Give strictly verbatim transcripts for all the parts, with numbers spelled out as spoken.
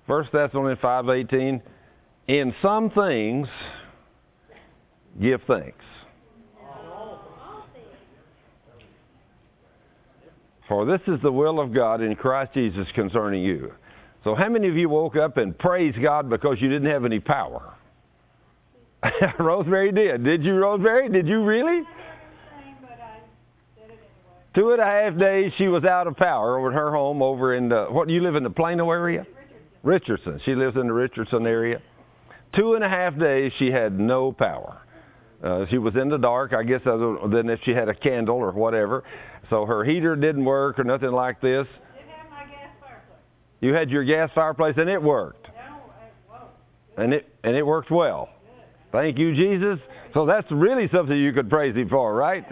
First Thessalonians five eighteen, in some things give thanks. For this is the will of God in Christ Jesus concerning you. So how many of you woke up and praised God because you didn't have any power? Rosemary did. Did you, Rosemary? Did you really? Two and a half days she was out of power over at her home over in the, what, you live in the Plano area? Richardson. Richardson. She lives in the Richardson area. Two and a half days she had no power. Uh, she was in the dark, I guess, other than if she had a candle or whatever. So her heater didn't work or nothing like this. Did have my gas fireplace. You had your gas fireplace and it worked. And it and it worked well. Thank you, Jesus. So that's really something you could praise Him for, right?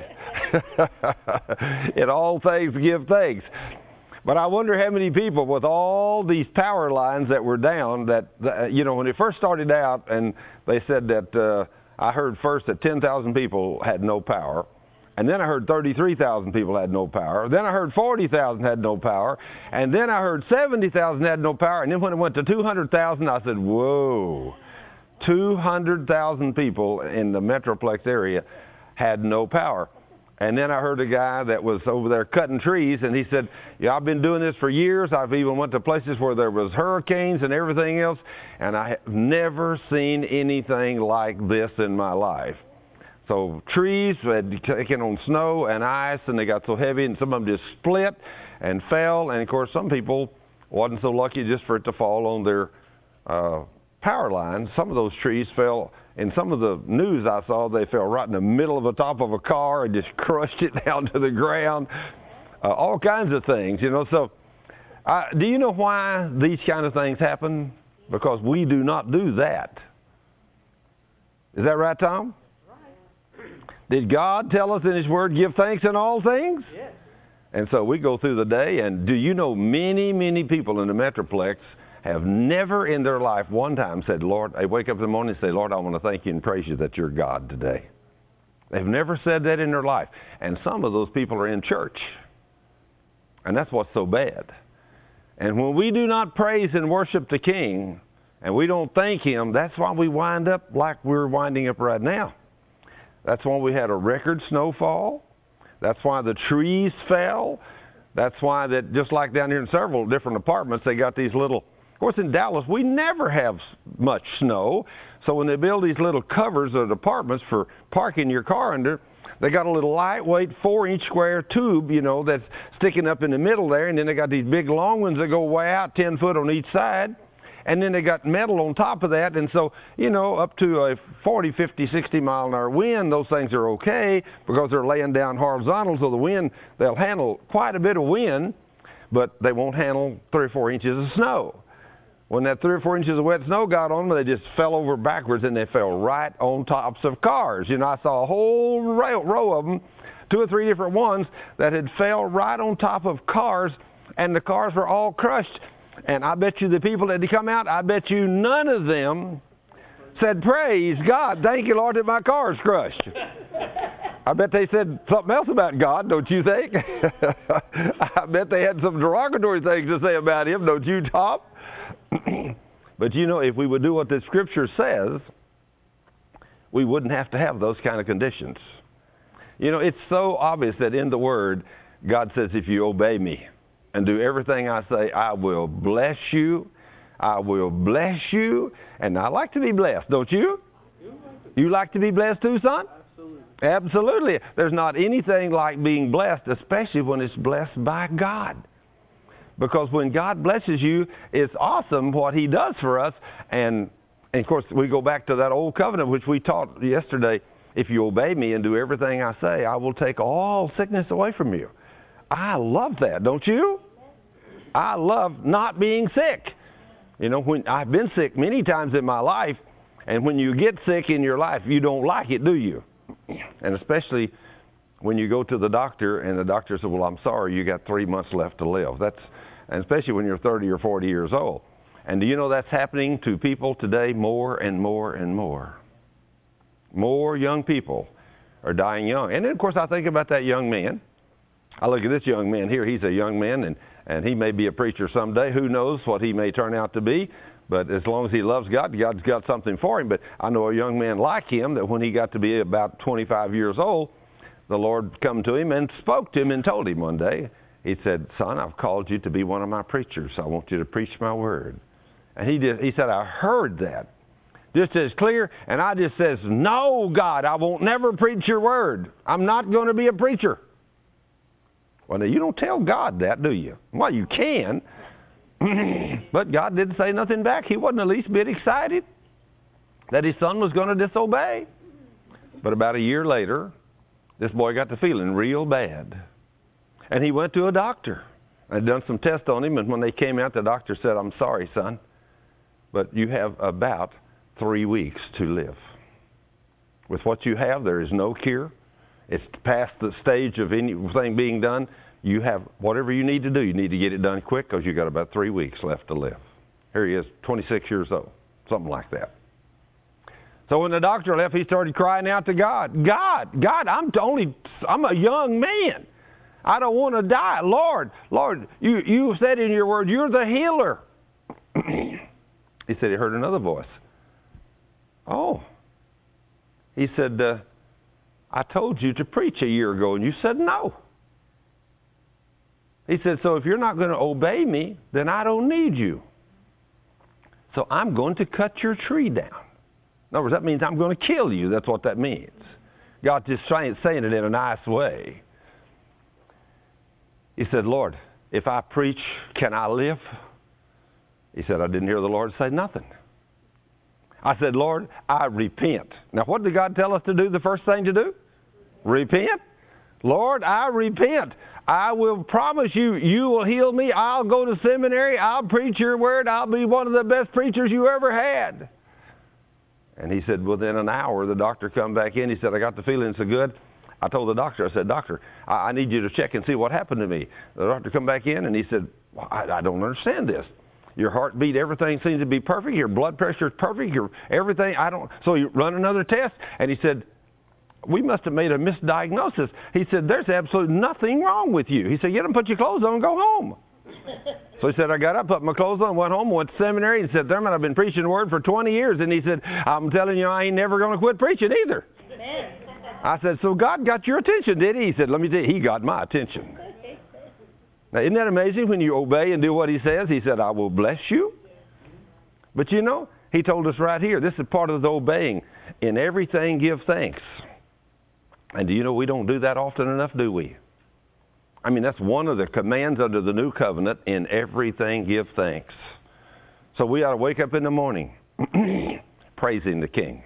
In all things, give thanks. But I wonder how many people with all these power lines that were down that, that you know, when it first started out and they said that, uh, I heard first that ten thousand people had no power. And then I heard thirty-three thousand people had no power. Then I heard forty thousand had no power. And then I heard seventy thousand had no power. And then when it went to two hundred thousand, I said, whoa, two hundred thousand people in the Metroplex area had no power. And then I heard a guy that was over there cutting trees, and he said, yeah, I've been doing this for years. I've even went to places where there was hurricanes and everything else, and I have never seen anything like this in my life. So trees had taken on snow and ice, and they got so heavy, and some of them just split and fell. And, of course, some people wasn't so lucky just for it to fall on their uh, power lines. Some of those trees fell. In some of the news I saw, they fell right in the middle of the top of a car and just crushed it down to the ground. Uh, all kinds of things, you know. So uh, do you know why these kind of things happen? Because we do not do that. Is that right, Tom? Did God tell us in His Word, give thanks in all things? Yes. And so we go through the day, and do you know many, many people in the Metroplex have never in their life one time said, Lord, they wake up in the morning and say, Lord, I want to thank you and praise you that you're God today. They've never said that in their life. And some of those people are in church. And that's what's so bad. And when we do not praise and worship the King, and we don't thank Him, that's why we wind up like we're winding up right now. That's why we had a record snowfall. That's why the trees fell. That's why that, just like down here in several different apartments, they got these little, of course in Dallas, we never have much snow. So when they build these little covers of apartments for parking your car under, they got a little lightweight four inch square tube, you know, that's sticking up in the middle there. And then they got these big long ones that go way out ten foot on each side. And then they got metal on top of that. And so, you know, up to a forty, fifty, sixty mile an hour wind, those things are okay because they're laying down horizontal. So the wind, they'll handle quite a bit of wind, but they won't handle three or four inches of snow. When that three or four inches of wet snow got on them, they just fell over backwards and they fell right on tops of cars. You know, I saw a whole row, row of them, two or three different ones that had fell right on top of cars, and the cars were all crushed. And I bet you the people that had come out, I bet you none of them said, praise God, thank you, Lord, that my car's crushed. I bet they said something else about God, don't you think? I bet they had some derogatory things to say about Him, don't you, Tom? But you know, if we would do what the Scripture says, we wouldn't have to have those kind of conditions. You know, it's so obvious that in the Word, God says, if you obey me and do everything I say, I will bless you. I will bless you. And I like to be blessed, don't you? You like to be blessed too, son? Absolutely. Absolutely. There's not anything like being blessed, especially when it's blessed by God. Because when God blesses you, it's awesome what He does for us. And, and of course, we go back to that old covenant, which we taught yesterday. If you obey me and do everything I say, I will take all sickness away from you. I love that, don't you? I love not being sick. You know, when I've been sick many times in my life, and when you get sick in your life, you don't like it, do you? And especially when you go to the doctor and the doctor says, well, I'm sorry, you got three months left to live. That's, and especially when you're thirty or forty years old. And do you know that's happening to people today more and more and more? More young people are dying young. And then, of course, I think about that young man. I look at this young man here. He's a young man, and And he may be a preacher someday. Who knows what he may turn out to be. But as long as he loves God, God's got something for him. But I know a young man like him that when he got to be about twenty-five years old, the Lord come to him and spoke to him and told him one day, he said, son, I've called you to be one of my preachers. I want you to preach my word. And he did, he said, I heard that just as clear. And I just says, no, God, I won't never preach your word. I'm not going to be a preacher. Well, now, you don't tell God that, do you? Well, you can. But God didn't say nothing back. He wasn't the least bit excited that his son was going to disobey. But about a year later, this boy got to feeling real bad. And he went to a doctor. I'd done some tests on him, and when they came out, the doctor said, I'm sorry, son, but you have about three weeks to live. With what you have, there is no cure. It's past the stage of anything being done. You have whatever you need to do. You need to get it done quick because you've got about three weeks left to live. Here he is, twenty-six years old, something like that. So when the doctor left, he started crying out to God. God, God, I'm only, I'm a young man. I don't want to die. Lord, Lord, you, you said in your word, you're the healer. He said he heard another voice. Oh. He said, uh, I told you to preach a year ago, and you said no. He said, so if you're not going to obey me, then I don't need you. So I'm going to cut your tree down. In other words, that means I'm going to kill you. That's what that means. God just saying, saying it in a nice way. He said, Lord, if I preach, can I live? He said, I didn't hear the Lord say nothing. I said, Lord, I repent. Now, what did God tell us to do, the first thing to do? Repent. Lord, I repent. I will promise you, you will heal me. I'll go to seminary. I'll preach your word. I'll be one of the best preachers you ever had. And he said, within an hour, the doctor come back in. He said, I got the feeling so good. I told the doctor, I said, doctor, I, I need you to check and see what happened to me. The doctor come back in, and he said, well, I, I don't understand this. Your heartbeat, everything seems to be perfect. Your blood pressure is perfect. Your everything, I don't. So you run another test. And he said, we must have made a misdiagnosis. He said, there's absolutely nothing wrong with you. He said, get up, put your clothes on, and go home. So he said, I got up, put my clothes on, went home, went to seminary, and said, Thurman, I've been preaching the word for twenty years. And he said, I'm telling you, I ain't never going to quit preaching either. Amen. I said, so God got your attention, did he? He said, let me tell you, he got my attention. Now, isn't that amazing when you obey and do what he says? He said, I will bless you. But you know, he told us right here, this is part of the obeying. In everything, give thanks. And do you know we don't do that often enough, do we? I mean, that's one of the commands under the new covenant. In everything, give thanks. So we ought to wake up in the morning praising the King.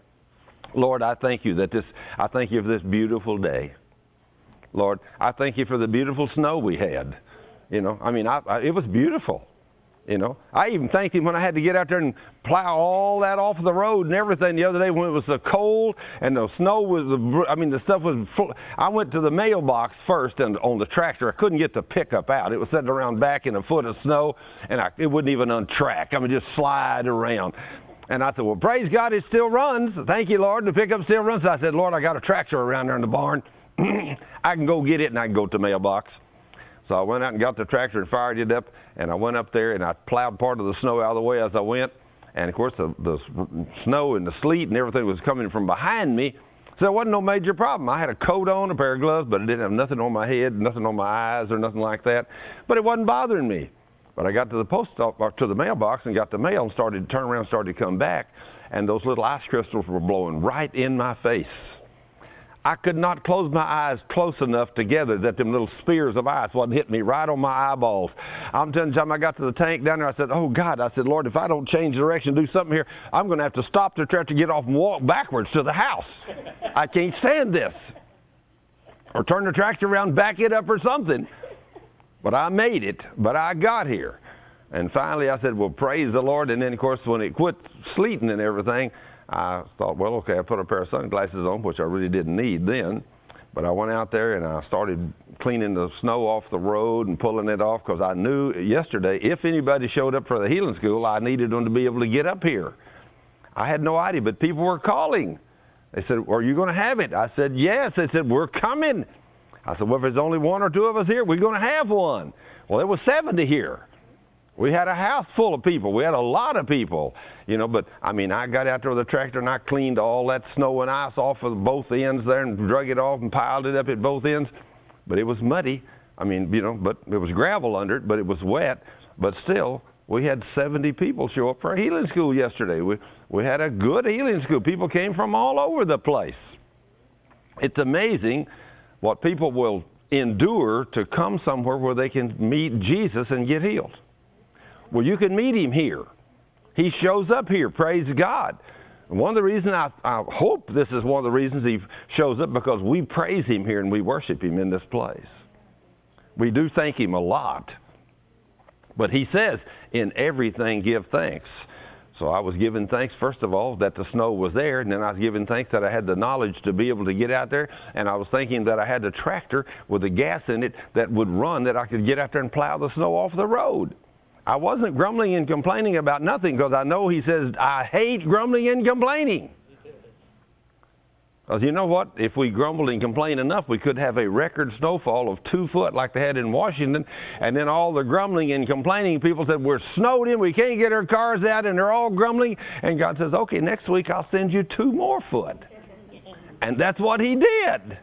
Lord, I thank you that this, I thank you for this beautiful day. Lord, I thank you for the beautiful snow we had. You know, I mean, I, I, it was beautiful. You know, I even thanked him when I had to get out there and plow all that off the road and everything the other day when it was so cold and the snow was, I mean, the stuff was full. I went to the mailbox first and on the tractor. I couldn't get the pickup out. It was sitting around back in a foot of snow, and I, it wouldn't even untrack. I mean, just slide around. And I said, well, praise God, it still runs. Thank you, Lord. The pickup still runs. So I said, Lord, I got a tractor around there in the barn. I can go get it, and I can go to the mailbox. So I went out and got the tractor and fired it up, and I went up there, and I plowed part of the snow out of the way as I went. And, of course, the, the snow and the sleet and everything was coming from behind me, so it wasn't no major problem. I had a coat on, a pair of gloves, but I didn't have nothing on my head, nothing on my eyes or nothing like that. But it wasn't bothering me. But I got to the post office, to the mailbox, and got the mail and started to turn around and started to come back, and those little ice crystals were blowing right in my face. I could not close my eyes close enough together that them little spears of ice wasn't hitting me right on my eyeballs. I'm telling you, time I got to the tank down there, I said, oh, God, I said, Lord, if I don't change direction, do something here, I'm going to have to stop the tractor, get off and walk backwards to the house. I can't stand this. Or turn the tractor around, back it up or something. But I made it, but I got here. And finally I said, well, praise the Lord. And then, of course, when it quit sleeting and everything, I thought, well, okay, I put a pair of sunglasses on, which I really didn't need then. But I went out there and I started cleaning the snow off the road and pulling it off because I knew yesterday if anybody showed up for the healing school, I needed them to be able to get up here. I had no idea, but people were calling. They said, are you going to have it? I said, yes. They said, we're coming. I said, well, if there's only one or two of us here, we're going to have one. Well, there was seventy here. We had a house full of people. We had a lot of people, you know, but, I mean, I got out there with a tractor and I cleaned all that snow and ice off of both ends there and drug it off and piled it up at both ends. But it was muddy. I mean, you know, but it was gravel under it, but it was wet. But still, we had seventy people show up for our healing school yesterday. We, we had a good healing school. People came from all over the place. It's amazing what people will endure to come somewhere where they can meet Jesus and get healed. Well, you can meet him here. He shows up here. Praise God. One of the reasons, I, I hope this is one of the reasons he shows up, because we praise him here and we worship him in this place. We do thank him a lot. But he says, in everything give thanks. So I was giving thanks, first of all, that the snow was there, and then I was giving thanks that I had the knowledge to be able to get out there, and I was thinking that I had a tractor with the gas in it that would run, that I could get out there and plow the snow off the road. I wasn't grumbling and complaining about nothing, because I know he says, I hate grumbling and complaining. Because you know what? If we grumbled and complained enough, we could have a record snowfall of two foot like they had in Washington. And then all the grumbling and complaining, people said, we're snowed in, we can't get our cars out, and they're all grumbling. And God says, okay, next week I'll send you two more foot. And that's what he did.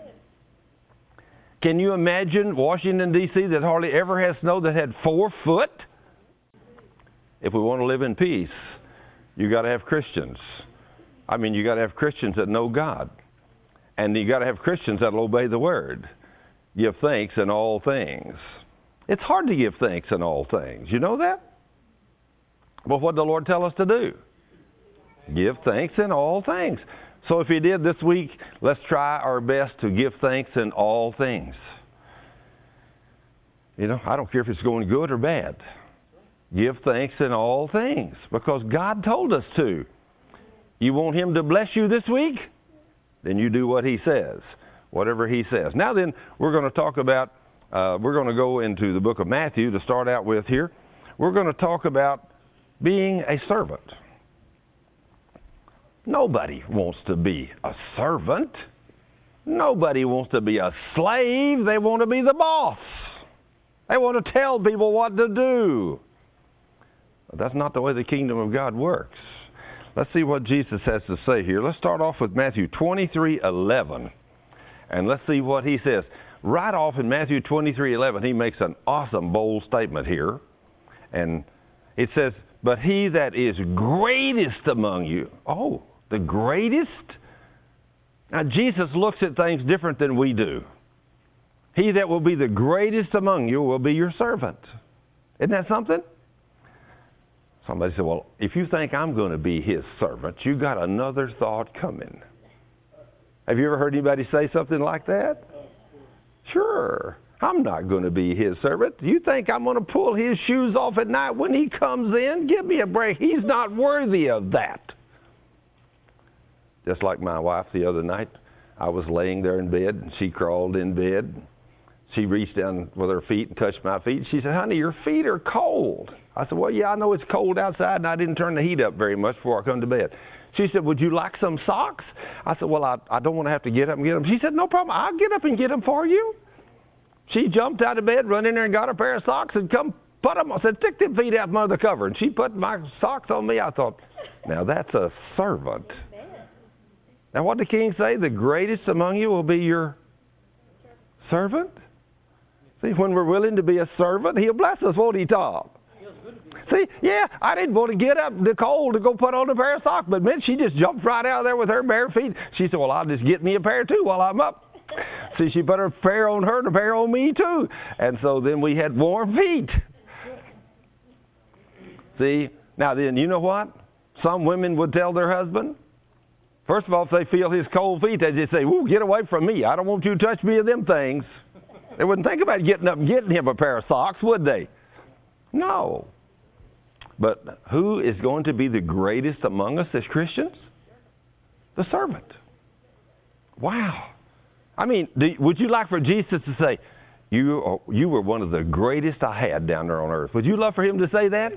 Can you imagine Washington, D C that hardly ever has snow that had four foot? If we want to live in peace, you got to have Christians. I mean, you got to have Christians that know God. And you got to have Christians that will obey the Word. Give thanks in all things. It's hard to give thanks in all things. You know that? Well, what did the Lord tell us to do? Give thanks in all things. So if he did this week, let's try our best to give thanks in all things. You know, I don't care if it's going good or bad. Give thanks in all things, because God told us to. You want him to bless you this week? Then you do what he says, whatever he says. Now then, we're going to talk about, uh, we're going to go into the book of Matthew to start out with here. We're going to talk about being a servant. Nobody wants to be a servant. Nobody wants to be a slave. They want to be the boss. They want to tell people what to do. But that's not the way the kingdom of God works. Let's see what Jesus has to say here. Let's start off with Matthew twenty-three eleven. And let's see what he says. Right off in Matthew twenty-three eleven, he makes an awesome, bold statement here. And it says, but he that is greatest among you. Oh, the greatest? Now, Jesus looks at things different than we do. He that will be the greatest among you will be your servant. Isn't that something? Somebody said, well, if you think I'm going to be his servant, you got another thought coming. Have you ever heard anybody say something like that? Sure. I'm not going to be his servant. You think I'm going to pull his shoes off at night when he comes in? Give me a break. He's not worthy of that. Just like my wife the other night. I was laying there in bed, and she crawled in bed. She reached down with her feet and touched my feet. She said, honey, your feet are cold. I said, well, yeah, I know it's cold outside, and I didn't turn the heat up very much before I come to bed. She said, would you like some socks? I said, well, I, I don't want to have to get up and get them. She said, no problem. I'll get up and get them for you. She jumped out of bed, run in there and got a pair of socks and come put them. I said, stick them feet out from under the cover. And she put my socks on me. I thought, now that's a servant. Now what did the king say? The greatest among you will be your servant. See, when we're willing to be a servant, he'll bless us, won't he, Tom? See, yeah, I didn't want to get up in the cold to go put on a pair of socks, but man, she just jumped right out there with her bare feet. She said, well, I'll just get me a pair too while I'm up. See, she put a pair on her and a pair on me too. And so then we had warm feet. See, now then, you know what? Some women would tell their husband, first of all, if they feel his cold feet, they just say, ooh, get away from me. I don't want you to touch me of them things. They wouldn't think about getting up and getting him a pair of socks, would they? No. But who is going to be the greatest among us as Christians? The servant. Wow. I mean, do, would you like for Jesus to say, you, are, you were one of the greatest I had down there on earth? Would you love for him to say that?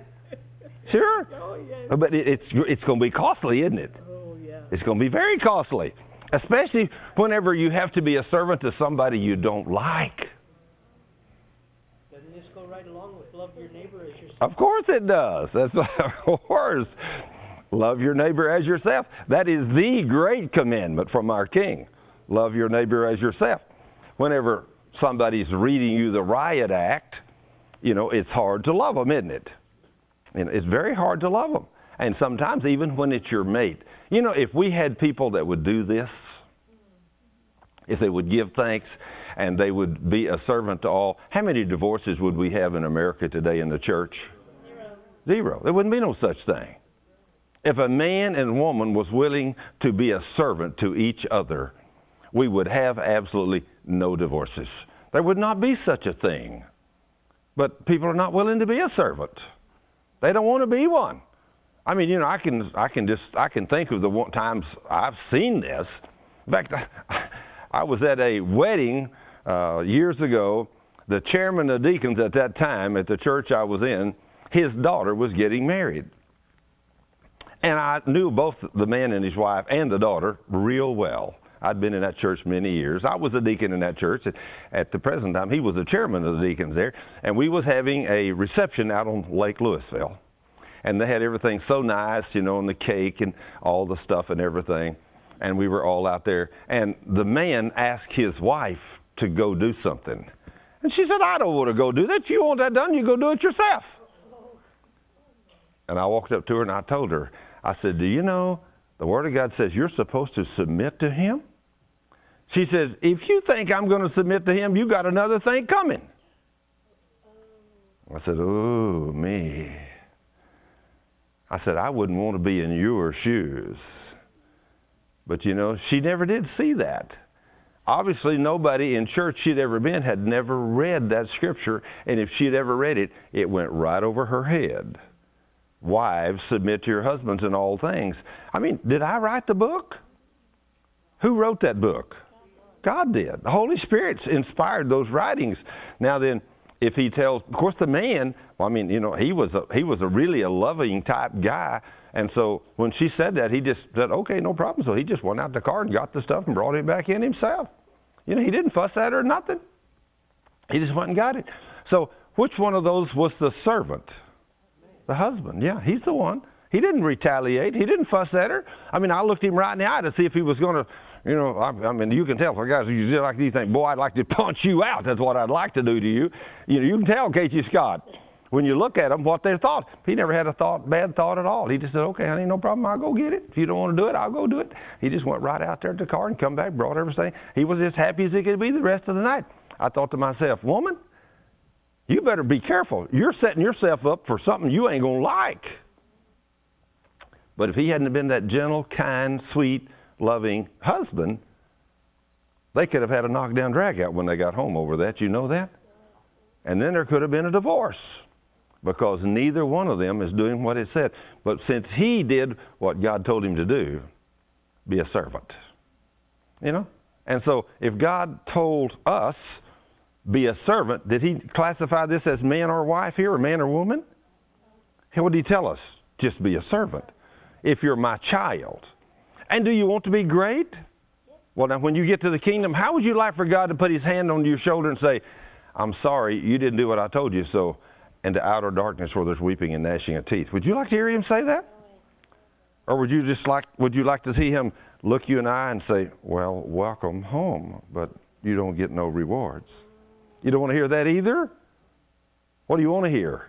Sure. Oh, yeah. But it, it's, it's going to be costly, isn't it? Oh, yeah. It's going to be very costly. Especially whenever you have to be a servant to somebody you don't like. Doesn't this go right along with love your neighbor as yourself? Of course it does. That's of course. Love your neighbor as yourself. That is the great commandment from our King. Love your neighbor as yourself. Whenever somebody's reading you the riot act, you know, it's hard to love them, isn't it? And it's very hard to love them. And sometimes even when it's your mate. You know, if we had people that would do this, if they would give thanks and they would be a servant to all, how many divorces would we have in America today in the church? Zero. Zero. There wouldn't be no such thing. If a man and woman was willing to be a servant to each other, we would have absolutely no divorces. There would not be such a thing. But people are not willing to be a servant. They don't want to be one. I mean, you know, I can, I can just, I can think of the one times I've seen this. In fact, I, I was at a wedding uh, years ago. The chairman of deacons at that time at the church I was in, his daughter was getting married. And I knew both the man and his wife and the daughter real well. I'd been in that church many years. I was a deacon in that church. At the present time, he was the chairman of the deacons there. And we was having a reception out on Lake Louisville. And they had everything so nice, you know, and the cake and all the stuff and everything. And we were all out there. And the man asked his wife to go do something. And she said, I don't want to go do that. You want that done, you go do it yourself. And I walked up to her and I told her, I said, do you know the Word of God says you're supposed to submit to Him? She says, if you think I'm going to submit to Him, you got another thing coming. I said, oh, me. I said, I wouldn't want to be in your shoes. But, you know, she never did see that. Obviously, nobody in church she'd ever been had never read that scripture. And if she'd ever read it, it went right over her head. Wives, submit to your husbands in all things. I mean, did I write the book? Who wrote that book? God did. The Holy Spirit inspired those writings. Now then, if he tells, of course, the man, well, I mean, you know, he was a, he was a really a loving type guy. And so when she said that, he just said, okay, no problem. So he just went out the car and got the stuff and brought it back in himself. You know, he didn't fuss at her or nothing. He just went and got it. So which one of those was the servant? The husband, yeah, he's the one. He didn't retaliate. He didn't fuss at her. I mean, I looked him right in the eye to see if he was going to, you know, I, I mean, you can tell for guys, you do like you think, boy, I'd like to punch you out. That's what I'd like to do to you. You know, you can tell K G Scott when you look at him what they thought. He never had a thought, bad thought at all. He just said, okay, honey, no problem. I'll go get it. If you don't want to do it, I'll go do it. He just went right out there to the car and come back, brought everything. He was as happy as he could be the rest of the night. I thought to myself, woman, you better be careful. You're setting yourself up for something you ain't going to like. But if he hadn't been that gentle, kind, sweet, loving husband, they could have had a knockdown drag out when they got home over that. You know that? And then there could have been a divorce because neither one of them is doing what it said. But since he did what God told him to do, be a servant. You know? And so if God told us, be a servant, did he classify this as man or wife here, or man or woman? What did he tell us? Just be a servant. If you're my child. And do you want to be great? Well, now, when you get to the kingdom, how would you like for God to put his hand on your shoulder and say, I'm sorry, you didn't do what I told you, so into outer darkness where there's weeping and gnashing of teeth. Would you like to hear him say that? Or would you just like, would you like to see him look you in the eye and say, well, welcome home, but you don't get no rewards? You don't want to hear that either? What do you want to hear?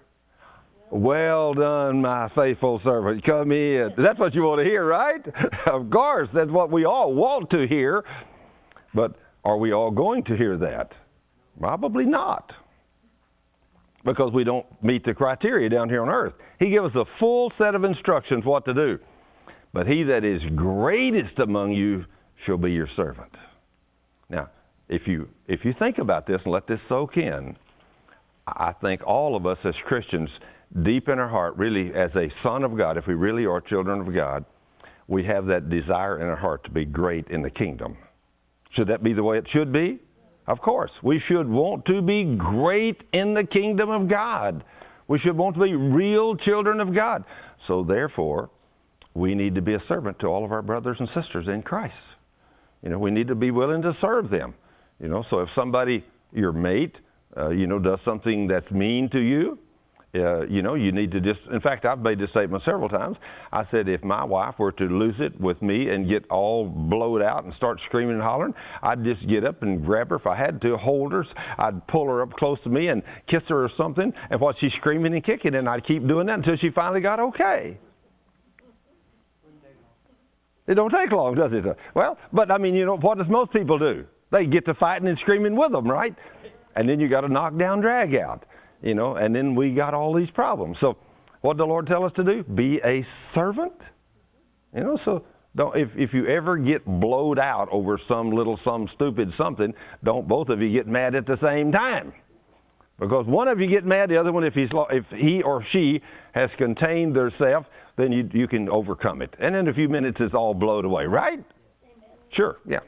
Well done, my faithful servant. Come in. That's what you want to hear, right? Of course, that's what we all want to hear. But are we all going to hear that? Probably not. Because we don't meet the criteria down here on earth. He gives us a full set of instructions what to do. But he that is greatest among you shall be your servant. Now, if you if you think about this and let this soak in, I think all of us as Christians, deep in our heart, really as a son of God, if we really are children of God, we have that desire in our heart to be great in the kingdom. Should that be the way it should be? Of course. We should want to be great in the kingdom of God. We should want to be real children of God. So therefore, we need to be a servant to all of our brothers and sisters in Christ. You know, we need to be willing to serve them. You know, so if somebody, your mate, uh, you know, does something that's mean to you, uh, you know, you need to just, in fact, I've made this statement several times. I said, if my wife were to lose it with me and get all blowed out and start screaming and hollering, I'd just get up and grab her if I had to, hold her, I'd pull her up close to me and kiss her or something, and while she's screaming and kicking, and I'd keep doing that until she finally got okay. It don't take long, does it? Well, but I mean, you know, what does most people do? They get to fighting and screaming with them, right? And then you got to knock down, drag out, you know, and then we got all these problems. So what did the Lord tell us to do? Be a servant. You know, so don't, if, if you ever get blowed out over some little, some stupid something, don't both of you get mad at the same time. Because one of you get mad, the other one, if he's if he or she has contained theirself, then you you can overcome it. And in a few minutes, it's all blowed away, right? Amen. Sure, yeah.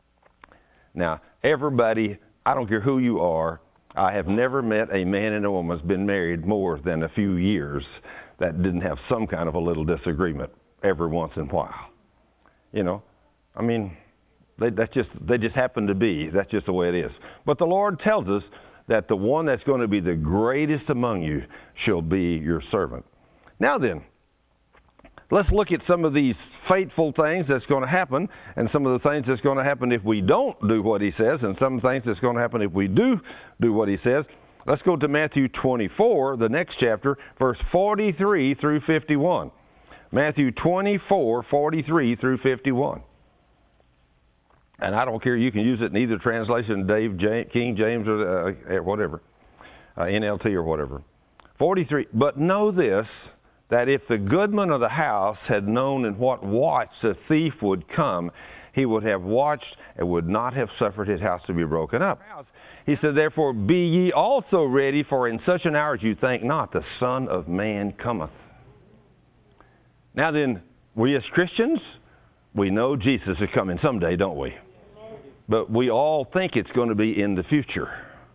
Now, everybody, I don't care who you are, I have never met a man and a woman that's been married more than a few years that didn't have some kind of a little disagreement every once in a while. You know, I mean, they, that's just, they just happen to be. That's just the way it is. But the Lord tells us that the one that's going to be the greatest among you shall be your servant. Now then, let's look at some of these fateful things that's going to happen, and some of the things that's going to happen if we don't do what he says, and some things that's going to happen if we do do what he says. Let's go to Matthew twenty-four, the next chapter, verse forty-three through fifty-one. Matthew twenty-four, forty-three through fifty-one. And I don't care, you can use it in either translation, Dave, James, King James, or uh, whatever, uh, N L T or whatever. forty-three, but know this, that if the goodman of the house had known in what watch the thief would come, he would have watched and would not have suffered his house to be broken up. He said, therefore, be ye also ready, for in such an hour as you think not, the Son of Man cometh. Now then, we as Christians, we know Jesus is coming someday, don't we? But we all think it's going to be in the future.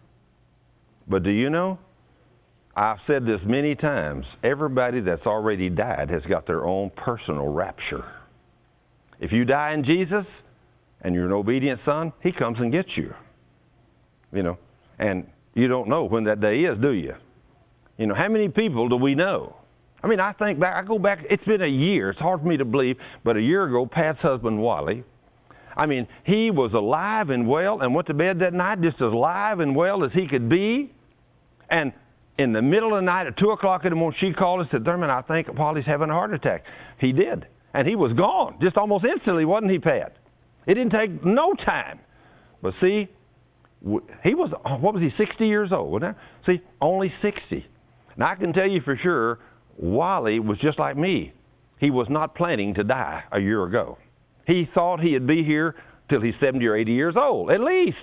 But do you know? I've said this many times. Everybody that's already died has got their own personal rapture. If you die in Jesus and you're an obedient son, he comes and gets you. You know, and you don't know when that day is, do you? You know, how many people do we know? I mean, I think back, I go back, it's been a year. It's hard for me to believe, but a year ago, Pat's husband, Wally, I mean, he was alive and well and went to bed that night just as alive and well as he could be. And in the middle of the night at two o'clock in the morning, she called and said, Thurman, I think Wally's having a heart attack. He did. And he was gone just almost instantly, wasn't he, Pat? It didn't take no time. But see, he was, what was he, sixty years old, wasn't he? See, only sixty. Now, I can tell you for sure, Wally was just like me. He was not planning to die a year ago. He thought he'd be here till he's seventy or eighty years old, at least.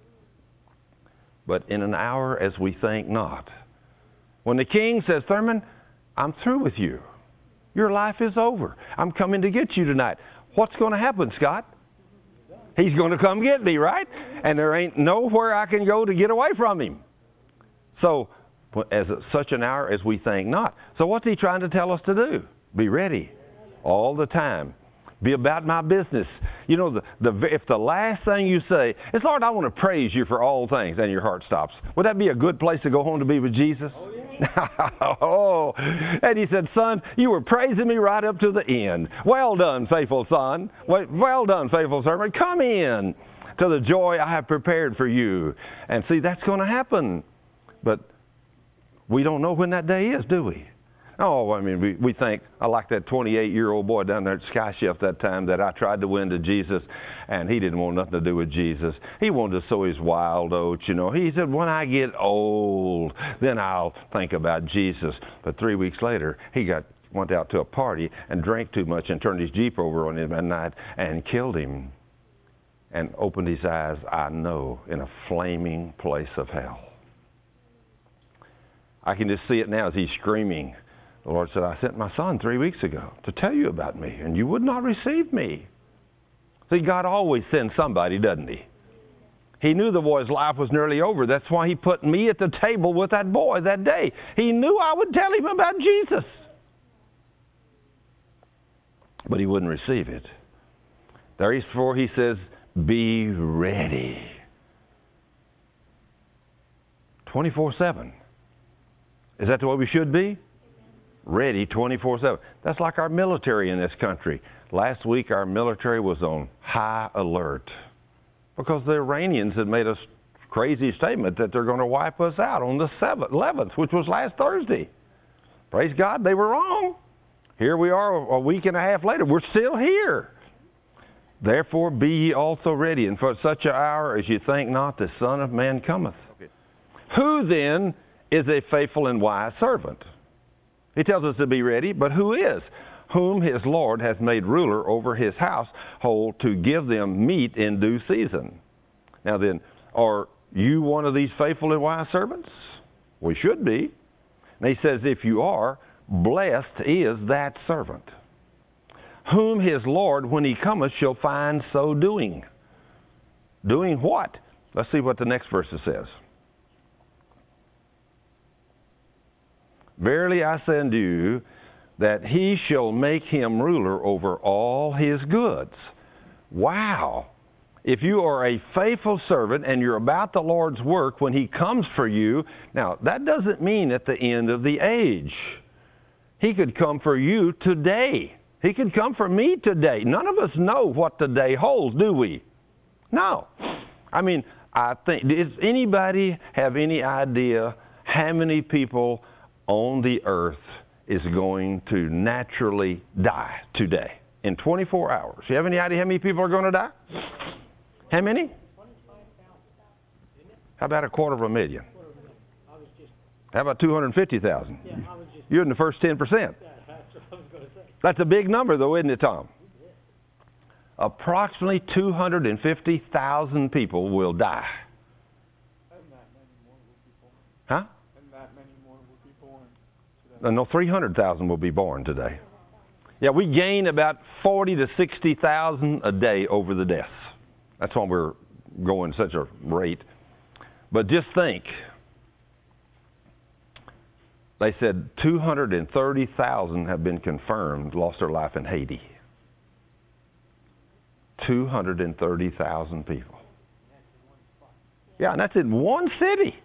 But in an hour as we think not. When the king says, Thurman, I'm through with you. Your life is over. I'm coming to get you tonight. What's going to happen, Scott? He's going to come get me, right? And there ain't nowhere I can go to get away from him. So, as such an hour as we think not. So what's he trying to tell us to do? Be ready all the time. Be about my business. You know, the, the if the last thing you say is, Lord, I want to praise you for all things, and your heart stops, would that be a good place to go home to be with Jesus? Oh, yeah. Oh, and he said, son, you were praising me right up to the end. Well done, faithful son. Well done, faithful servant. Come in to the joy I have prepared for you. And see, that's going to happen. But we don't know when that day is, do we? Oh, I mean, we, we think, I like that twenty-eight-year-old boy down there at Sky Shift that time that I tried to win to Jesus, and he didn't want nothing to do with Jesus. He wanted to sow his wild oats, you know. He said, when I get old, then I'll think about Jesus. But three weeks later, he got went out to a party and drank too much and turned his Jeep over on him at night and killed him and opened his eyes, I know, in a flaming place of hell. I can just see it now as he's screaming. The Lord said, I sent my son three weeks ago to tell you about me, and you would not receive me. See, God always sends somebody, doesn't he? He knew the boy's life was nearly over. That's why he put me at the table with that boy that day. He knew I would tell him about Jesus. But he wouldn't receive it. Therefore, he says, be ready. twenty-four seven. Is that the way we should be? Ready twenty-four seven. That's like our military in this country. Last week our military was on high alert because the Iranians had made a crazy statement that they're going to wipe us out on the seventh, eleventh, which was last Thursday. Praise God, they were wrong. Here we are a week and a half later. We're still here. Therefore be ye also ready, and for such an hour as you think not, the Son of Man cometh. Okay. Who then is a faithful and wise servant? He tells us to be ready, but who is? Whom his Lord hath made ruler over his household to give them meat in due season. Now then, are you one of these faithful and wise servants? We should be. And he says, if you are, blessed is that servant, whom his Lord, when he cometh, shall find so doing. Doing what? Let's see what the next verse says. Verily I say unto you, that he shall make him ruler over all his goods. Wow! If you are a faithful servant and you're about the Lord's work when he comes for you, now that doesn't mean at the end of the age. He could come for you today. He could come for me today. None of us know what the day holds, do we? No. I mean, I think, does anybody have any idea how many people on the earth is going to naturally die today in twenty-four hours? You have any idea how many people are going to die? How many? How about a quarter of a million? How about two hundred fifty thousand? You're in the first ten percent. That's a big number though, isn't it, Tom? Approximately two hundred fifty thousand people will die. Huh? No, three hundred thousand will be born today. Yeah, we gain about forty to sixty thousand a day over the deaths. That's why we're going such a rate. But just think, they said two hundred thirty thousand have been confirmed lost their life in Haiti. two hundred thirty thousand people. Yeah, and that's in one city.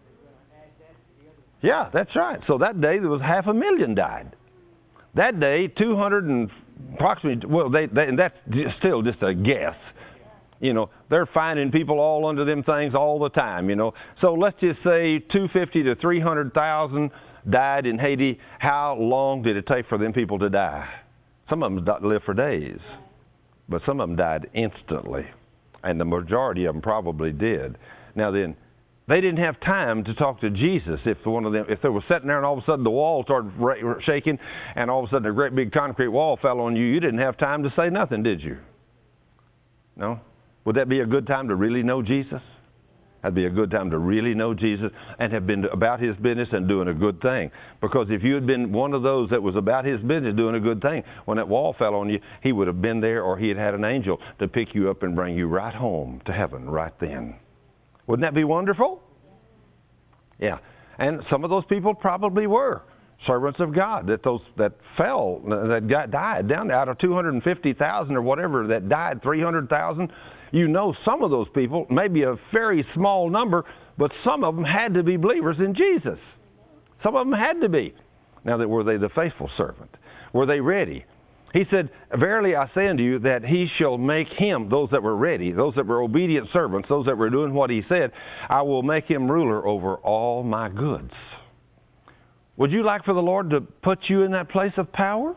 Yeah, that's right. So that day there was half a million died. That day, two hundred and approximately, well, they, they, and that's just still just a guess. You know, they're finding people all under them things all the time, you know. So let's just say two hundred fifty to three hundred thousand died in Haiti. How long did it take for them people to die? Some of them lived for days, but some of them died instantly, and the majority of them probably did. Now then, they didn't have time to talk to Jesus if one of them, if they were sitting there and all of a sudden the wall started shaking and all of a sudden a great big concrete wall fell on you. You didn't have time to say nothing, did you? No? Would that be a good time to really know Jesus? That'd be a good time to really know Jesus and have been about his business and doing a good thing. Because if you had been one of those that was about his business doing a good thing, when that wall fell on you, he would have been there, or he had had an angel to pick you up and bring you right home to heaven right then. Wouldn't that be wonderful? Yeah. And some of those people probably were servants of God, that those that fell, that got, died down out of two hundred fifty thousand or whatever that died, three hundred thousand. You know, some of those people, maybe a very small number, but some of them had to be believers in Jesus. Some of them had to be. Now, that were they the faithful servant? Were they ready? He said, verily I say unto you that he shall make him, those that were ready, those that were obedient servants, those that were doing what he said, I will make him ruler over all my goods. Would you like for the Lord to put you in that place of power?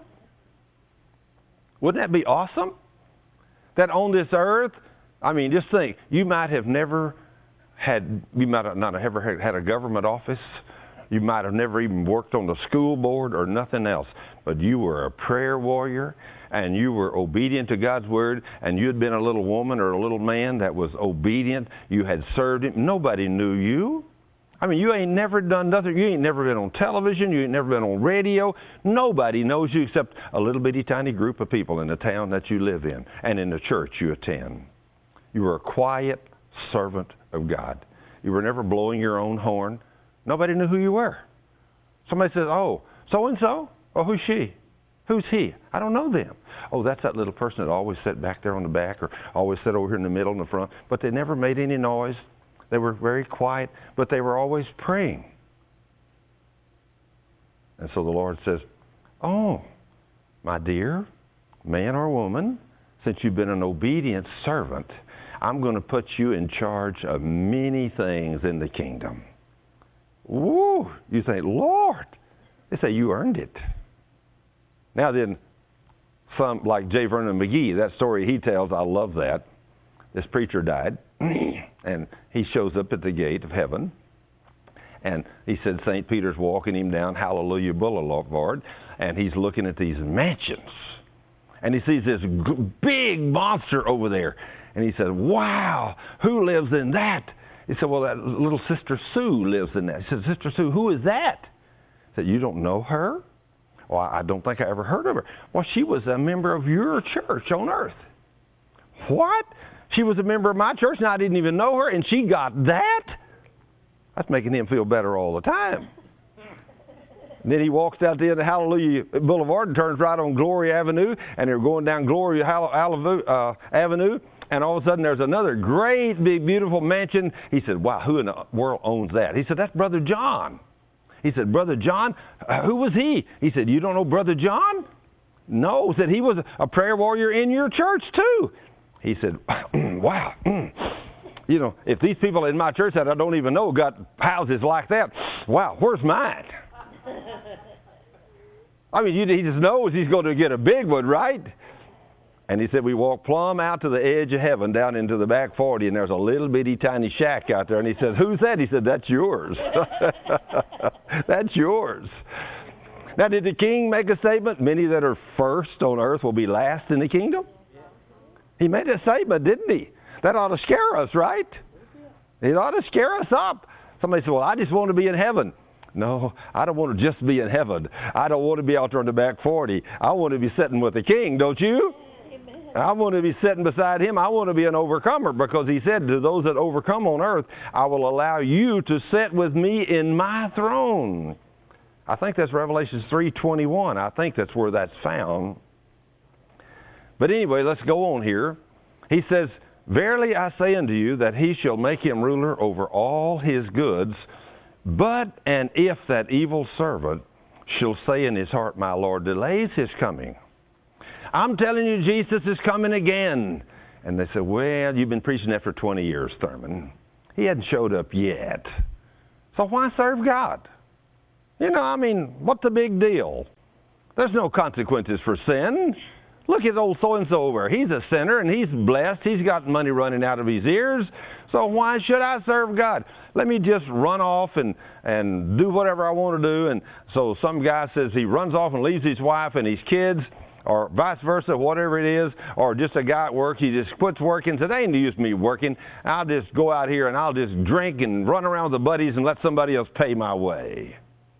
Wouldn't that be awesome? That on this earth, I mean, just think, you might have never had, you might have not have ever had a government office. You might have never even worked on the school board or nothing else. But you were a prayer warrior, and you were obedient to God's word, and you had been a little woman or a little man that was obedient. You had served him. Nobody knew you. I mean, you ain't never done nothing. You ain't never been on television. You ain't never been on radio. Nobody knows you except a little bitty tiny group of people in the town that you live in and in the church you attend. You were a quiet servant of God. You were never blowing your own horn. Nobody knew who you were. Somebody says, oh, so-and-so? Oh, who's she? Who's he? I don't know them. Oh, that's that little person that always sat back there on the back or always sat over here in the middle and the front. But they never made any noise. They were very quiet, but they were always praying. And so the Lord says, oh, my dear, man or woman, since you've been an obedient servant, I'm going to put you in charge of many things in the kingdom. Woo! You think, Lord. They say, you earned it. Now then, some like J. Vernon McGee, that story he tells, I love that. This preacher died, and he shows up at the gate of heaven. And he said Saint Peter's walking him down Hallelujah Boulevard, and he's looking at these mansions. And he sees this g- big monster over there. And he said, wow, who lives in that? He said, well, that little Sister Sue lives in that. He said, Sister Sue, who is that? He said, you don't know her? Well, I don't think I ever heard of her. Well, she was a member of your church on earth. What? She was a member of my church and I didn't even know her, and she got that? That's making him feel better all the time. Then he walks out the end of Hallelujah Boulevard and turns right on Glory Avenue, and they're going down Glory uh, Avenue, and all of a sudden there's another great, big, beautiful mansion. He said, wow, who in the world owns that? He said, that's Brother John. He said, Brother John? Uh, who was he? He said, you don't know Brother John? No. He said, he was a prayer warrior in your church too. He said, wow. You know, if these people in my church that I don't even know got houses like that, wow, where's mine? I mean, he just knows he's going to get a big one, right? And he said, we walked plumb out to the edge of heaven down into the back forty, and there's a little bitty tiny shack out there. And he said, who's that? He said, that's yours. That's yours. Now, did the king make a statement? Many that are first on earth will be last in the kingdom? He made a statement, didn't he? That ought to scare us, right? It ought to scare us up. Somebody said, well, I just want to be in heaven. No, I don't want to just be in heaven. I don't want to be out there in the back forty. I want to be sitting with the king, don't you? I want to be sitting beside him. I want to be an overcomer, because he said to those that overcome on earth, I will allow you to sit with me in my throne. I think that's Revelation three twenty-one. I think that's where that's found. But anyway, let's go on here. He says, verily I say unto you that he shall make him ruler over all his goods. But, and if that evil servant shall say in his heart, my Lord delays his coming. I'm telling you, Jesus is coming again. And they said, well, you've been preaching that for twenty years, Thurman. He hadn't showed up yet. So why serve God? You know, I mean, what's the big deal? There's no consequences for sin. Look at old so-and-so over. He's a sinner, and he's blessed. He's got money running out of his ears. So why should I serve God? Let me just run off and, and do whatever I want to do. And so some guy says he runs off and leaves his wife and his kids, or vice versa, whatever it is, or just a guy at work, he just quits working, says, they ain't use me working. I'll just go out here and I'll just drink and run around with the buddies and let somebody else pay my way.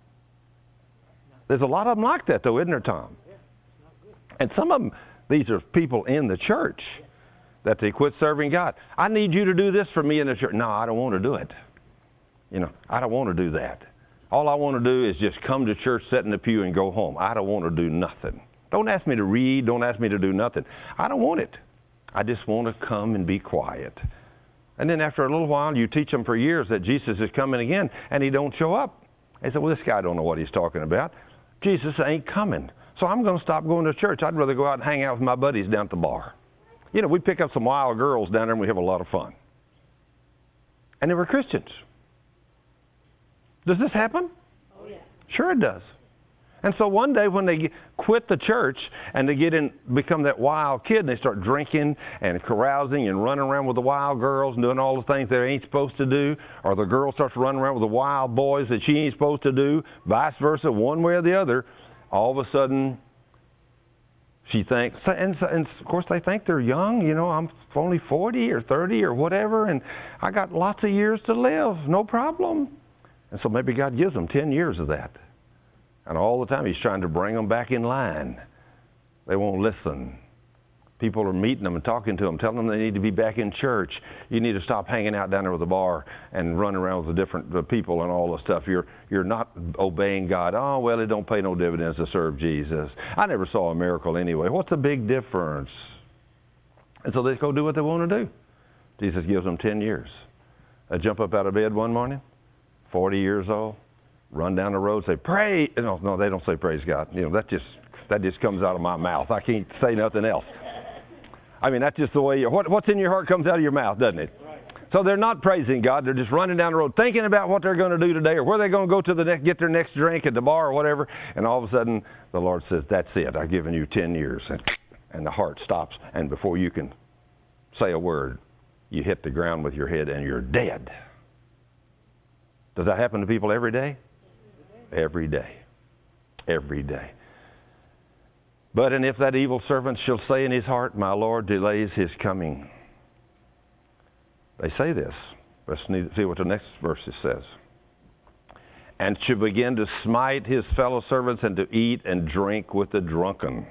There's a lot of them like that, though, isn't there, Tom? And some of them, these are people in the church that they quit serving God. I need you to do this for me in the church. No, I don't want to do it. You know, I don't want to do that. All I want to do is just come to church, sit in the pew, and go home. I don't want to do nothing. Don't ask me to read. Don't ask me to do nothing. I don't want it. I just want to come and be quiet. And then after a little while, you teach them for years that Jesus is coming again, and he don't show up. They say, well, this guy don't know what he's talking about. Jesus ain't coming. So I'm going to stop going to church. I'd rather go out and hang out with my buddies down at the bar. You know, we pick up some wild girls down there, and we have a lot of fun. And they were Christians. Does this happen? Oh, yeah. Sure it does. And so one day when they quit the church and they get in, become that wild kid, and they start drinking and carousing and running around with the wild girls and doing all the things they ain't supposed to do, or the girl starts running around with the wild boys that she ain't supposed to do, vice versa, one way or the other, all of a sudden she thinks, and, and of course they think they're young, you know, I'm only forty or thirty or whatever, and I got lots of years to live, no problem. And so maybe God gives them ten years of that. And all the time he's trying to bring them back in line. They won't listen. People are meeting them and talking to them, telling them they need to be back in church. You need to stop hanging out down there with the bar and running around with the different the people and all the stuff. You're you're not obeying God. Oh, well, it don't pay no dividends to serve Jesus. I never saw a miracle anyway. What's the big difference? And so they go do what they want to do. Jesus gives them ten years. I jump up out of bed one morning, forty years old, run down the road, say, pray. No, no, they don't say praise God. You know, that just that just comes out of my mouth. I can't say nothing else. I mean, that's just the way, you, what, what's in your heart comes out of your mouth, doesn't it? Right. So they're not praising God. They're just running down the road thinking about what they're going to do today or where they're going to go to the next, get their next drink at the bar or whatever. And all of a sudden, the Lord says, that's it. I've given you ten years. And, and the heart stops. And before you can say a word, you hit the ground with your head and you're dead. Does that happen to people every day? Every day. Every day. But, and if that evil servant shall say in his heart, my Lord delays his coming. They say this. Let's see what the next verse says. And should begin to smite his fellow servants and to eat and drink with the drunken.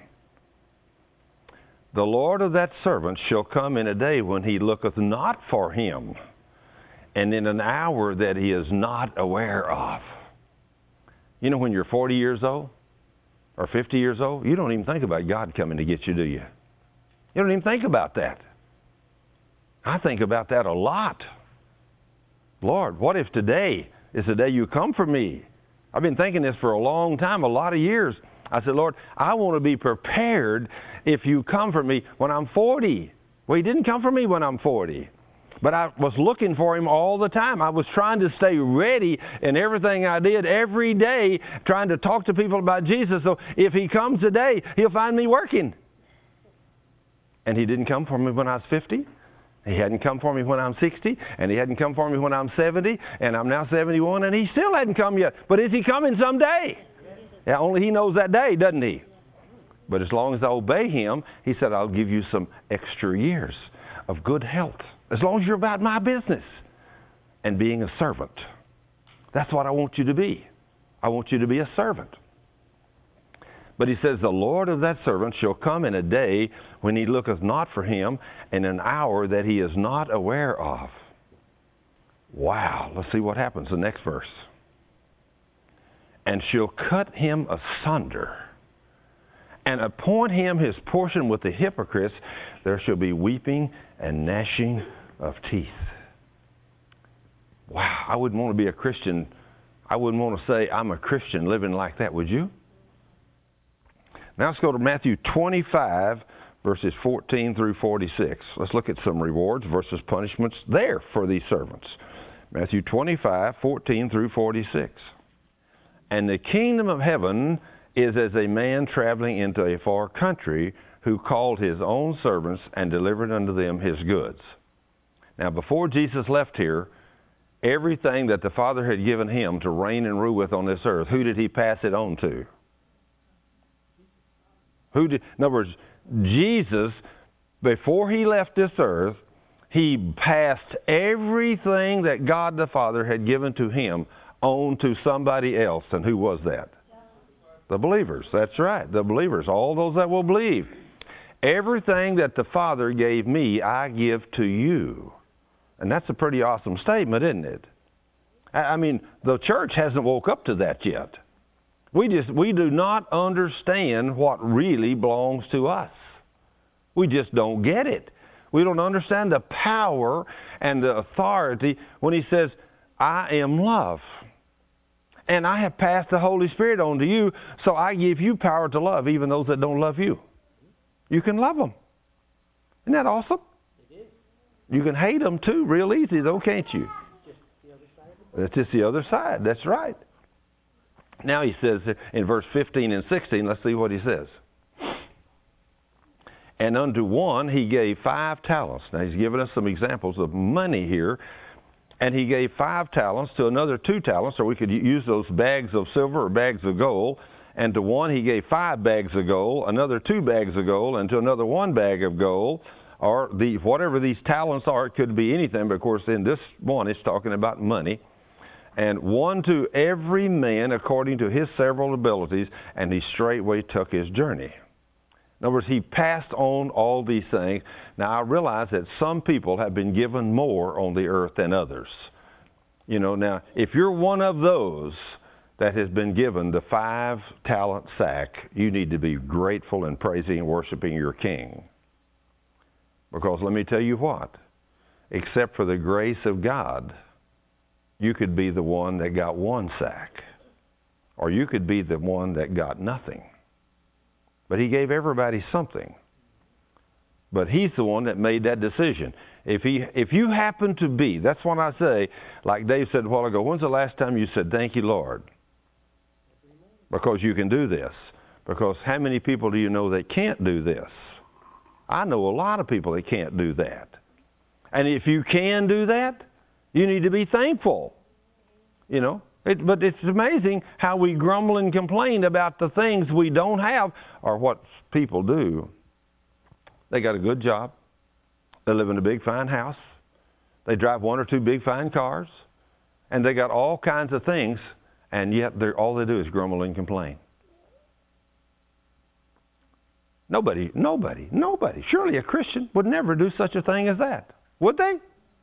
The Lord of that servant shall come in a day when he looketh not for him, and in an hour that he is not aware of. You know, when you're forty years old, or fifty years old, you don't even think about God coming to get you, do you? You don't even think about that. I think about that a lot. Lord, what if today is the day you come for me? I've been thinking this for a long time, a lot of years. I said, Lord, I want to be prepared if you come for me when I'm forty. Well, he didn't come for me when I'm forty. But I was looking for him all the time. I was trying to stay ready in everything I did every day, trying to talk to people about Jesus. So if he comes today, he'll find me working. And he didn't come for me when I was fifty. He hadn't come for me when I'm sixty. And he hadn't come for me when I'm seventy. And I'm now seventy-one. And he still hadn't come yet. But is he coming someday? Yeah, only he knows that day, doesn't he? But as long as I obey him, he said, I'll give you some extra years of good health. As long as you're about my business and being a servant. That's what I want you to be. I want you to be a servant. But he says, the Lord of that servant shall come in a day when he looketh not for him, and an hour that he is not aware of. Wow. Let's see what happens. The next verse. And shall cut him asunder, and appoint him his portion with the hypocrites. There shall be weeping and gnashing of teeth. Wow, I wouldn't want to be a Christian. I wouldn't want to say I'm a Christian living like that, would you? Now let's go to Matthew twenty-five, verses fourteen through forty-six. Let's look at some rewards versus punishments there for these servants. Matthew twenty-five, fourteen through forty-six. And the kingdom of heaven is as a man traveling into a far country, who called his own servants and delivered unto them his goods. Now, before Jesus left here, everything that the Father had given him to reign and rule with on this earth, who did he pass it on to? Who did? In other words, Jesus, before he left this earth, he passed everything that God the Father had given to him on to somebody else. And who was that? The believers. That's right. The believers. All those that will believe. Everything that the Father gave me, I give to you. And that's a pretty awesome statement, isn't it? I mean, the church hasn't woke up to that yet. We just we do not understand what really belongs to us. We just don't get it. We don't understand the power and the authority when he says, I am love. And I have passed the Holy Spirit on to you, so I give you power to love even those that don't love you. You can love them. Isn't that awesome? It is. You can hate them too, real easy though, can't you? Just the other side of the That's just the other side. That's right. Now he says in verse fifteen and sixteen, let's see what he says. And unto one he gave five talents. Now he's given us some examples of money here. And he gave five talents, to another two talents, or we could use those bags of silver or bags of gold. And to one he gave five bags of gold, another two bags of gold, and to another one bag of gold. Or the whatever these talents are, it could be anything, but of course in this one it's talking about money. And one to every man according to his several abilities, and he straightway took his journey. In other words, he passed on all these things. Now, I realize that some people have been given more on the earth than others. You know, now, if you're one of those that has been given the five talent sack, you need to be grateful and praising and worshiping your King. Because let me tell you what, except for the grace of God, you could be the one that got one sack, or you could be the one that got nothing. But he gave everybody something. But he's the one that made that decision. If he, if you happen to be, that's what I say, like Dave said a while ago, when's the last time you said, thank you, Lord? Because you can do this. Because how many people do you know that can't do this? I know a lot of people that can't do that. And if you can do that, you need to be thankful. You know, it, but it's amazing how we grumble and complain about the things we don't have, or what people do. They got a good job. They live in a big fine house. They drive one or two big fine cars. And they got all kinds of things, and yet they're, all they do is grumble and complain. Nobody, nobody, nobody. Surely a Christian would never do such a thing as that. Would they?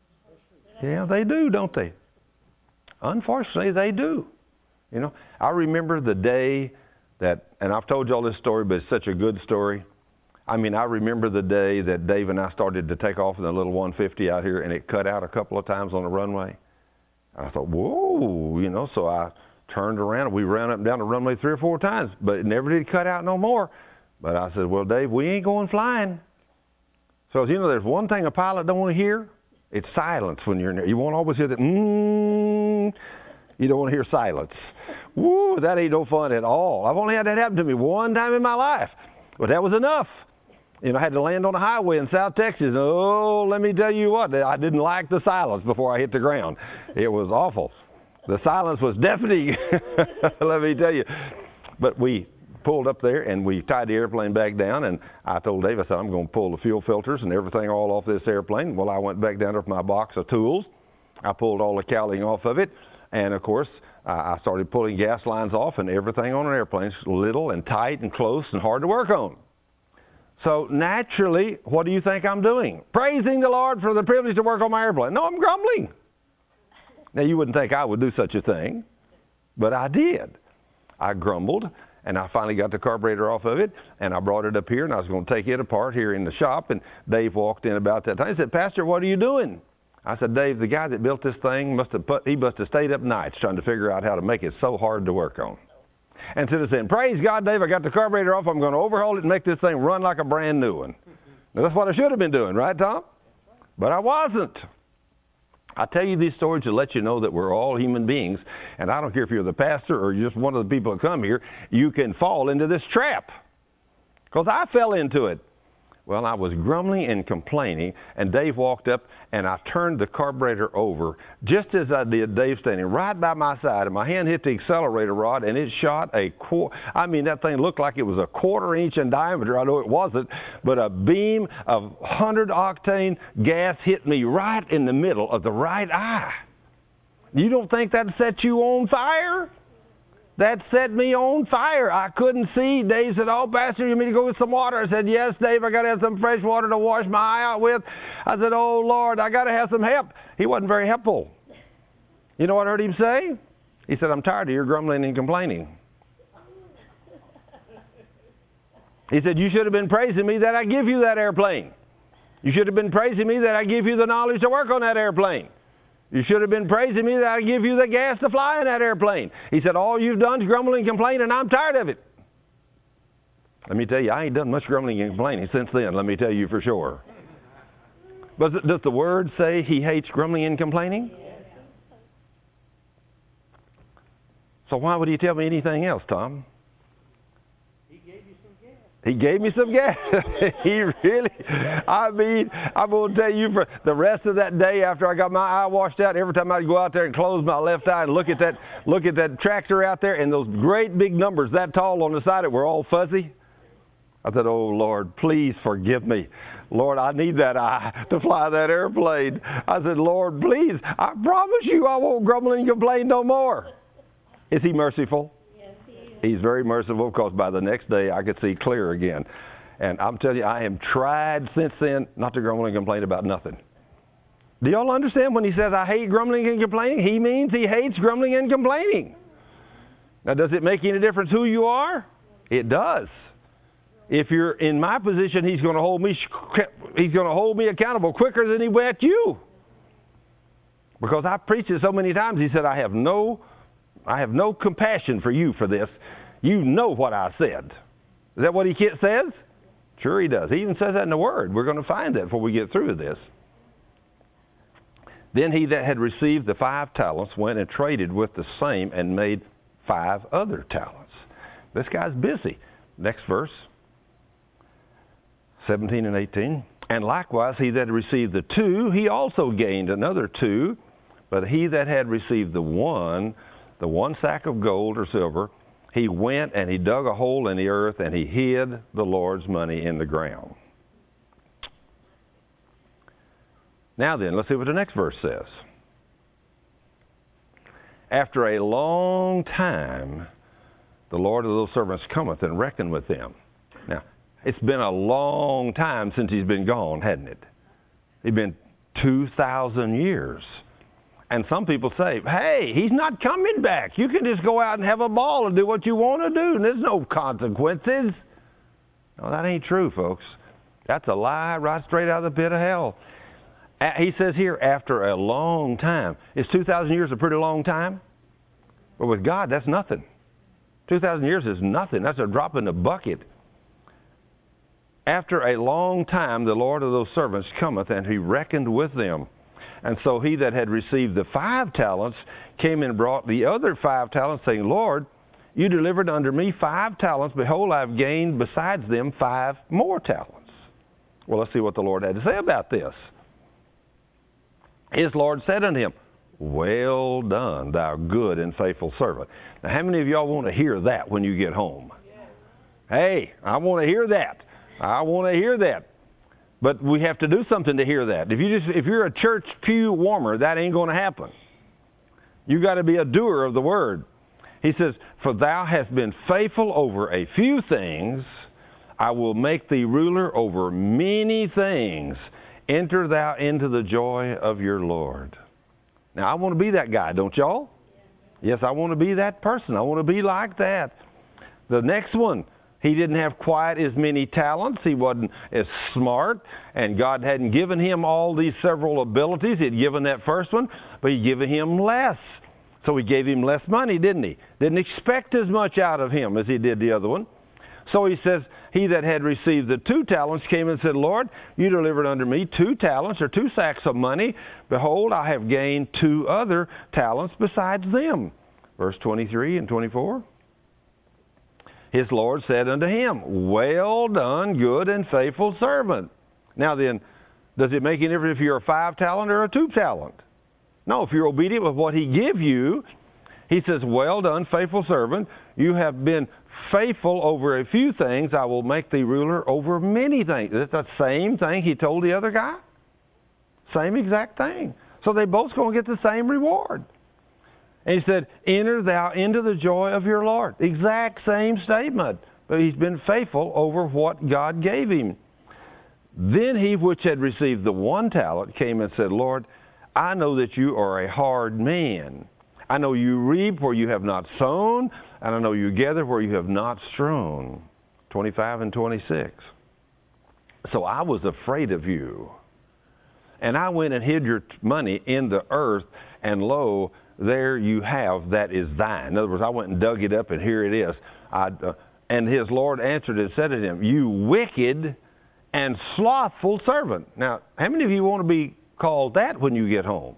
Yeah, they do, don't they? Unfortunately, they do. You know, I remember the day that, and I've told you all this story, but it's such a good story. I mean, I remember the day that Dave and I started to take off in the little one fifty out here, and it cut out a couple of times on the runway. And I thought, whoa, you know, so I turned around. We ran up and down the runway three or four times, but it never did cut out no more. But I said, well, Dave, we ain't going flying. So, you know, there's one thing a pilot don't want to hear. It's silence when you're in there. You won't always hear that, mmm. You don't want to hear silence. Woo, that ain't no fun at all. I've only had that happen to me one time in my life. But that was enough. You know, I had to land on a highway in South Texas. Oh, let me tell you what, I didn't like the silence before I hit the ground. It was awful. The silence was deafening, let me tell you. But we pulled up there, and we tied the airplane back down, and I told Dave, I said, I'm going to pull the fuel filters and everything all off this airplane. Well, I went back down there with my box of tools. I pulled all the cowling off of it, and, of course, I started pulling gas lines off, and everything on an airplane is little and tight and close and hard to work on. So, naturally, what do you think I'm doing? Praising the Lord for the privilege to work on my airplane. No, I'm grumbling. Now, you wouldn't think I would do such a thing, but I did. I grumbled. And I finally got the carburetor off of it, and I brought it up here, and I was going to take it apart here in the shop, and Dave walked in about that time. He said, Pastor, what are you doing? I said, Dave, the guy that built this thing, must have put, he must have stayed up nights trying to figure out how to make it so hard to work on. And to the saying, praise God, Dave, I got the carburetor off. I'm going to overhaul it and make this thing run like a brand new one. Now, that's what I should have been doing, right, Tom? But I wasn't. I tell you these stories to let you know that we're all human beings, and I don't care if you're the pastor or just one of the people that come here, you can fall into this trap. Because I fell into it. Well, I was grumbling and complaining, and Dave walked up, and I turned the carburetor over, just as I did, Dave standing right by my side, and my hand hit the accelerator rod, and it shot a quarter. I mean, that thing looked like it was a quarter inch in diameter. I know it wasn't, but a beam of one hundred octane gas hit me right in the middle of the right eye. You don't think that set you on fire? That set me on fire. I couldn't see. Dave said, oh, Pastor, you want me to go get some water? I said, yes, Dave, I got to have some fresh water to wash my eye out with. I said, oh, Lord, I got to have some help. He wasn't very helpful. You know what I heard him say? He said, I'm tired of your grumbling and complaining. He said, you should have been praising me that I give you that airplane. You should have been praising me that I give you the knowledge to work on that airplane. You should have been praising me that I give you the gas to fly in that airplane. He said, all you've done is grumble and complain, and I'm tired of it. Let me tell you, I ain't done much grumbling and complaining since then, let me tell you for sure. But does the Word say He hates grumbling and complaining? So why would He tell me anything else, Tom? He gave me some gas. He really, I mean, I'm going to tell you, for the rest of that day after I got my eye washed out, every time I'd go out there and close my left eye and look at that, look at that tractor out there, and those great big numbers that tall on the side that were all fuzzy. I said, oh, Lord, please forgive me. Lord, I need that eye to fly that airplane. I said, Lord, please, I promise you I won't grumble and complain no more. Is He merciful? He's very merciful, because by the next day I could see clear again. And I'm telling you, I have tried since then not to grumble and complain about nothing. Do y'all understand when he says, I hate grumbling and complaining? He means he hates grumbling and complaining. Now, does it make any difference who you are? It does. If you're in my position, he's going to hold me, he's going to hold me accountable quicker than he will at you. Because I've preached it so many times, he said, I have no, I have no compassion for you for this. You know what I said. Is that what he says? Sure he does. He even says that in the Word. We're going to find that before we get through this. Then he that had received the five talents went and traded with the same and made five other talents. This guy's busy. Next verse, seventeen and eighteen. And likewise he that had received the two, he also gained another two. But he that had received the one, the one sack of gold or silver, he went and he dug a hole in the earth and he hid the Lord's money in the ground. Now then, let's see what the next verse says. After a long time, the Lord of those servants cometh and reckoned with them. Now, it's been a long time since he's been gone, hasn't it? It's been two thousand years. And some people say, hey, he's not coming back. You can just go out and have a ball and do what you want to do, and there's no consequences. No, that ain't true, folks. That's a lie right straight out of the pit of hell. He says here, after a long time. Is two thousand years a pretty long time? But with God, that's nothing. two thousand years is nothing. That's a drop in the bucket. After a long time, the Lord of those servants cometh, and he reckoned with them. And so he that had received the five talents came and brought the other five talents, saying, Lord, you delivered unto me five talents. Behold, I have gained besides them five more talents. Well, let's see what the Lord had to say about this. His Lord said unto him, well done, thou good and faithful servant. Now, how many of y'all want to hear that when you get home? Yes. Hey, I want to hear that. I want to hear that. But we have to do something to hear that. If you just if you're a church pew warmer, that ain't going to happen. You got to be a doer of the word. He says, for thou hast been faithful over a few things, I will make thee ruler over many things. Enter thou into the joy of your Lord. Now, I want to be that guy, don't y'all? Yes, I want to be that person. I want to be like that. The next one, he didn't have quite as many talents. He wasn't as smart, and God hadn't given him all these several abilities. He had given that first one, but he'd given him less. So he gave him less money, didn't he? Didn't expect as much out of him as he did the other one. So he says, he that had received the two talents came and said, Lord, you delivered unto me two talents or two sacks of money. Behold, I have gained two other talents besides them. Verse twenty-three and twenty-four. His Lord said unto him, well done, good and faithful servant. Now then, does it make any difference if you're a five talent or a two talent? No, if you're obedient with what he give you, he says, well done, faithful servant. You have been faithful over a few things. I will make thee ruler over many things. It's the same thing he told the other guy. Same exact thing. So they both going to get the same reward. And he said, enter thou into the joy of your Lord. Exact same statement. But he's been faithful over what God gave him. Then he which had received the one talent came and said, Lord, I know that you are a hard man. I know you reap where you have not sown, and I know you gather where you have not strewn. twenty-five and twenty-six. So I was afraid of you. And I went and hid your money in the earth, and lo, there you have that is thine. In other words, I went and dug it up, and here it is. I, uh, and his Lord answered and said to him, you wicked and slothful servant. Now, how many of you want to be called that when you get home?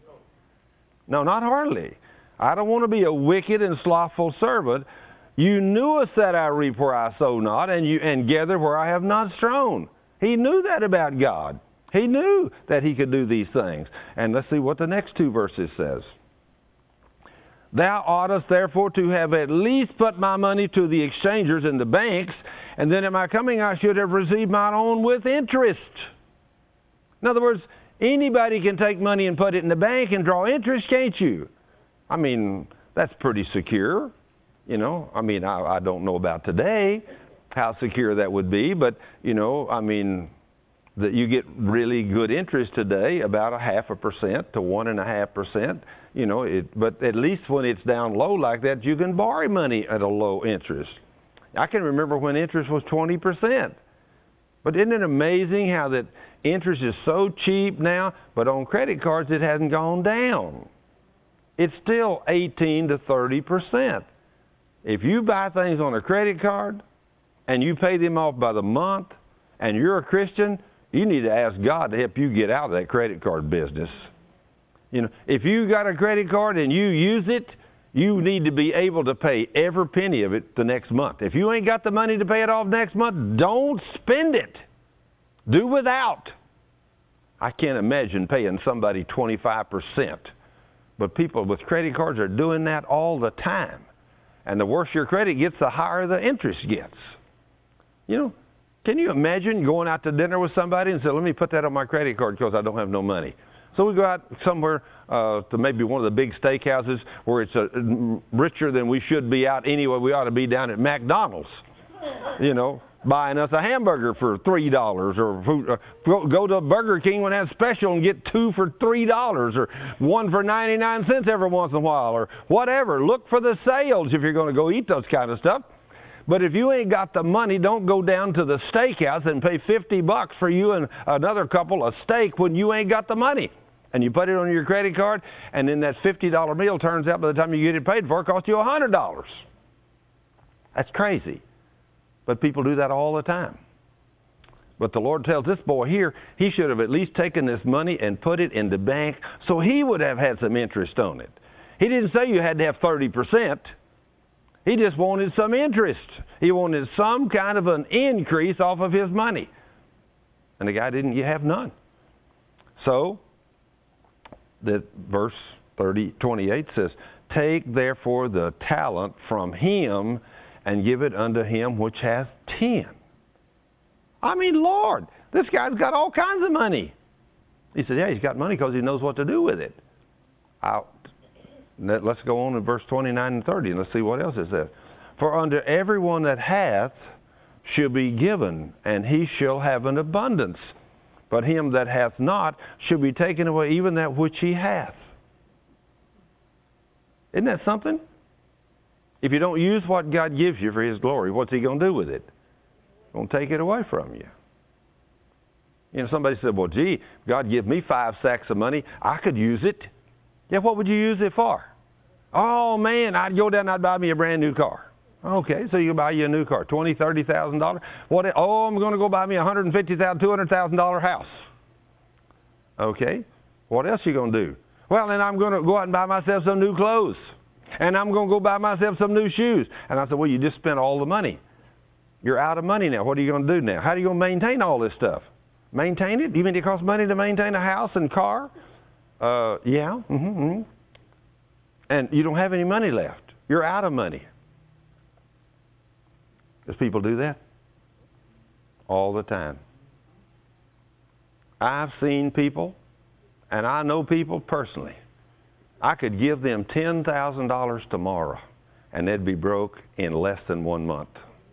No, not hardly. I don't want to be a wicked and slothful servant. You knewest that I reap where I sow not, and you and gather where I have not strewn. He knew that about God. He knew that he could do these things. And let's see what the next two verses says. Thou oughtest therefore to have at least put my money to the exchangers and the banks, and then at my coming I should have received mine own with interest. In other words, anybody can take money and put it in the bank and draw interest, can't you? I mean, that's pretty secure. You know, I mean, I, I don't know about today, how secure that would be, but, you know, I mean, that you get really good interest today, about a half a percent to one and a half percent. You know, it, but at least when it's down low like that, you can borrow money at a low interest. I can remember when interest was twenty percent. But isn't it amazing how that interest is so cheap now, but on credit cards it hasn't gone down. It's still eighteen to thirty percent. If you buy things on a credit card and you pay them off by the month and you're a Christian, you need to ask God to help you get out of that credit card business. You know, if you got a credit card and you use it, you need to be able to pay every penny of it the next month. If you ain't got the money to pay it off next month, don't spend it. Do without. I can't imagine paying somebody twenty-five percent. But people with credit cards are doing that all the time. And the worse your credit gets, the higher the interest gets. You know, can you imagine going out to dinner with somebody and say, let me put that on my credit card because I don't have no money? So we go out somewhere uh, to maybe one of the big steakhouses where it's uh, richer than we should be out anyway. We ought to be down at McDonald's, you know, buying us a hamburger for three dollars, or food, uh, go, go to Burger King when that's special and get two for three dollars, or one for ninety-nine cents every once in a while, or whatever. Look for the sales if you're going to go eat those kind of stuff. But if you ain't got the money, don't go down to the steakhouse and pay fifty bucks for you and another couple a steak when you ain't got the money. And you put it on your credit card, and then that fifty dollar meal turns out by the time you get it paid for, it costs you one hundred dollars. That's crazy. But people do that all the time. But the Lord tells this boy here, he should have at least taken this money and put it in the bank so he would have had some interest on it. He didn't say you had to have thirty percent. He just wanted some interest. He wanted some kind of an increase off of his money. And the guy didn't have none. So, that verse thirty, twenty-eight says, take therefore the talent from him and give it unto him which hath ten. I mean, Lord, this guy's got all kinds of money. He said, yeah, he's got money because he knows what to do with it. Out. Let's go on in verse twenty-nine and thirty, and let's see what else it says. For unto everyone that hath shall be given, and he shall have an abundance. But him that hath not shall be taken away even that which he hath. Isn't that something? If you don't use what God gives you for his glory, what's he going to do with it? He's going to take it away from you. You know, somebody said, well, gee, God give me five sacks of money. I could use it. Yeah, what would you use it for? Oh, man, I'd go down and I'd buy me a brand new car. Okay, so you buy you a new car, twenty thousand dollars, thirty thousand dollars. What? Oh, I'm going to go buy me a one hundred fifty thousand dollars, two hundred thousand dollars house. Okay, what else are you going to do? Well, then I'm going to go out and buy myself some new clothes. And I'm going to go buy myself some new shoes. And I said, well, you just spent all the money. You're out of money now. What are you going to do now? How are you going to maintain all this stuff? Maintain it? Even it costs money to maintain a house and car? Uh, yeah. Mm-hmm, mm-hmm. And you don't have any money left. You're out of money. Does people do that? All the time. I've seen people, and I know people personally. I could give them ten thousand dollars tomorrow, and they'd be broke in less than one month.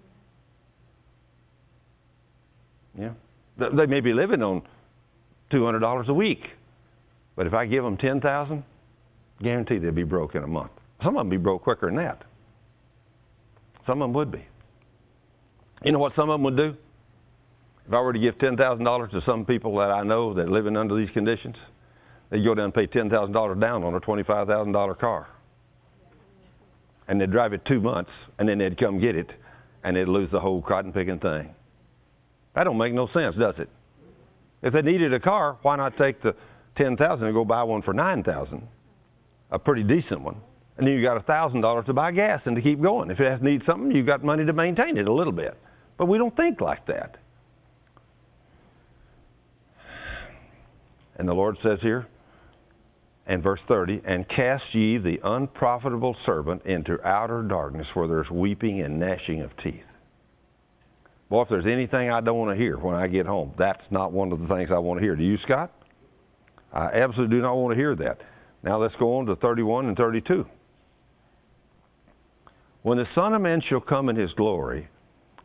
Yeah. They may be living on two hundred dollars a week. But if I give them ten thousand dollars, guaranteed they'd be broke in a month. Some of them be broke quicker than that. Some of them would be. You know what some of them would do? If I were to give ten thousand dollars to some people that I know that are living under these conditions, they'd go down and pay ten thousand dollars down on a twenty-five thousand dollars car. And they'd drive it two months, and then they'd come get it, and they'd lose the whole cotton-picking thing. That don't make no sense, does it? If they needed a car, why not take the ten thousand dollars and go buy one for nine thousand dollars, a pretty decent one, and then you got one thousand dollars to buy gas and to keep going. If it needs something, you've got money to maintain it a little bit. But we don't think like that. And the Lord says here, in verse thirty, and cast ye the unprofitable servant into outer darkness where there's weeping and gnashing of teeth. Boy, if there's anything I don't want to hear when I get home, that's not one of the things I want to hear. Do you, Scott? I absolutely do not want to hear that. Now let's go on to thirty-one and thirty-two. When the Son of Man shall come in his glory,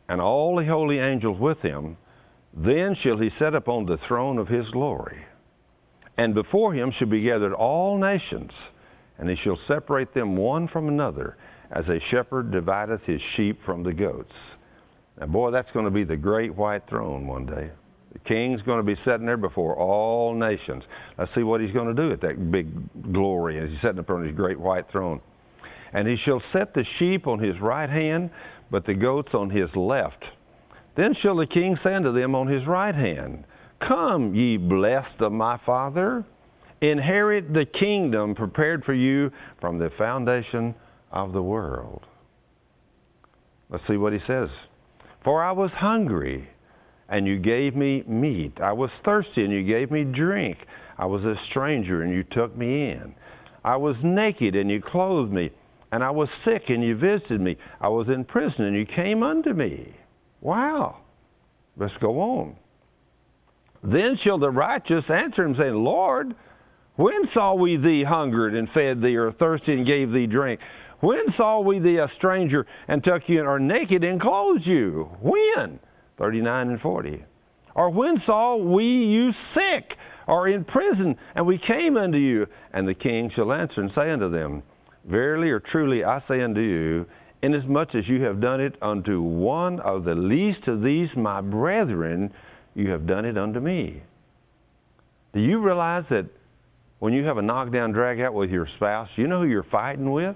and all the holy angels with him. Then shall he sit upon the throne of his glory. And before him shall be gathered all nations, and he shall separate them one from another, as a shepherd divideth his sheep from the goats. Now, boy, that's going to be the great white throne one day. The king's going to be sitting there before all nations. Let's see what he's going to do at that big glory as he's sitting upon his great white throne. And he shall set the sheep on his right hand, but the goats on his left. Then shall the king say unto them on his right hand, Come, ye blessed of my Father, inherit the kingdom prepared for you from the foundation of the world. Let's see what he says. For I was hungry, and you gave me meat. I was thirsty, and you gave me drink. I was a stranger, and you took me in. I was naked, and you clothed me. And I was sick, and you visited me. I was in prison, and you came unto me. Wow. Let's go on. Then shall the righteous answer him, saying, Lord, when saw we thee hungered and fed thee, or thirsty and gave thee drink? When saw we thee a stranger and took you in, or naked and clothed you? When? thirty-nine and forty. Or when saw we you sick, or in prison, and we came unto you? And the king shall answer and say unto them, Verily or truly I say unto you, inasmuch as you have done it unto one of the least of these my brethren, you have done it unto me. Do you realize that when you have a knockdown drag out with your spouse, you know who you're fighting with?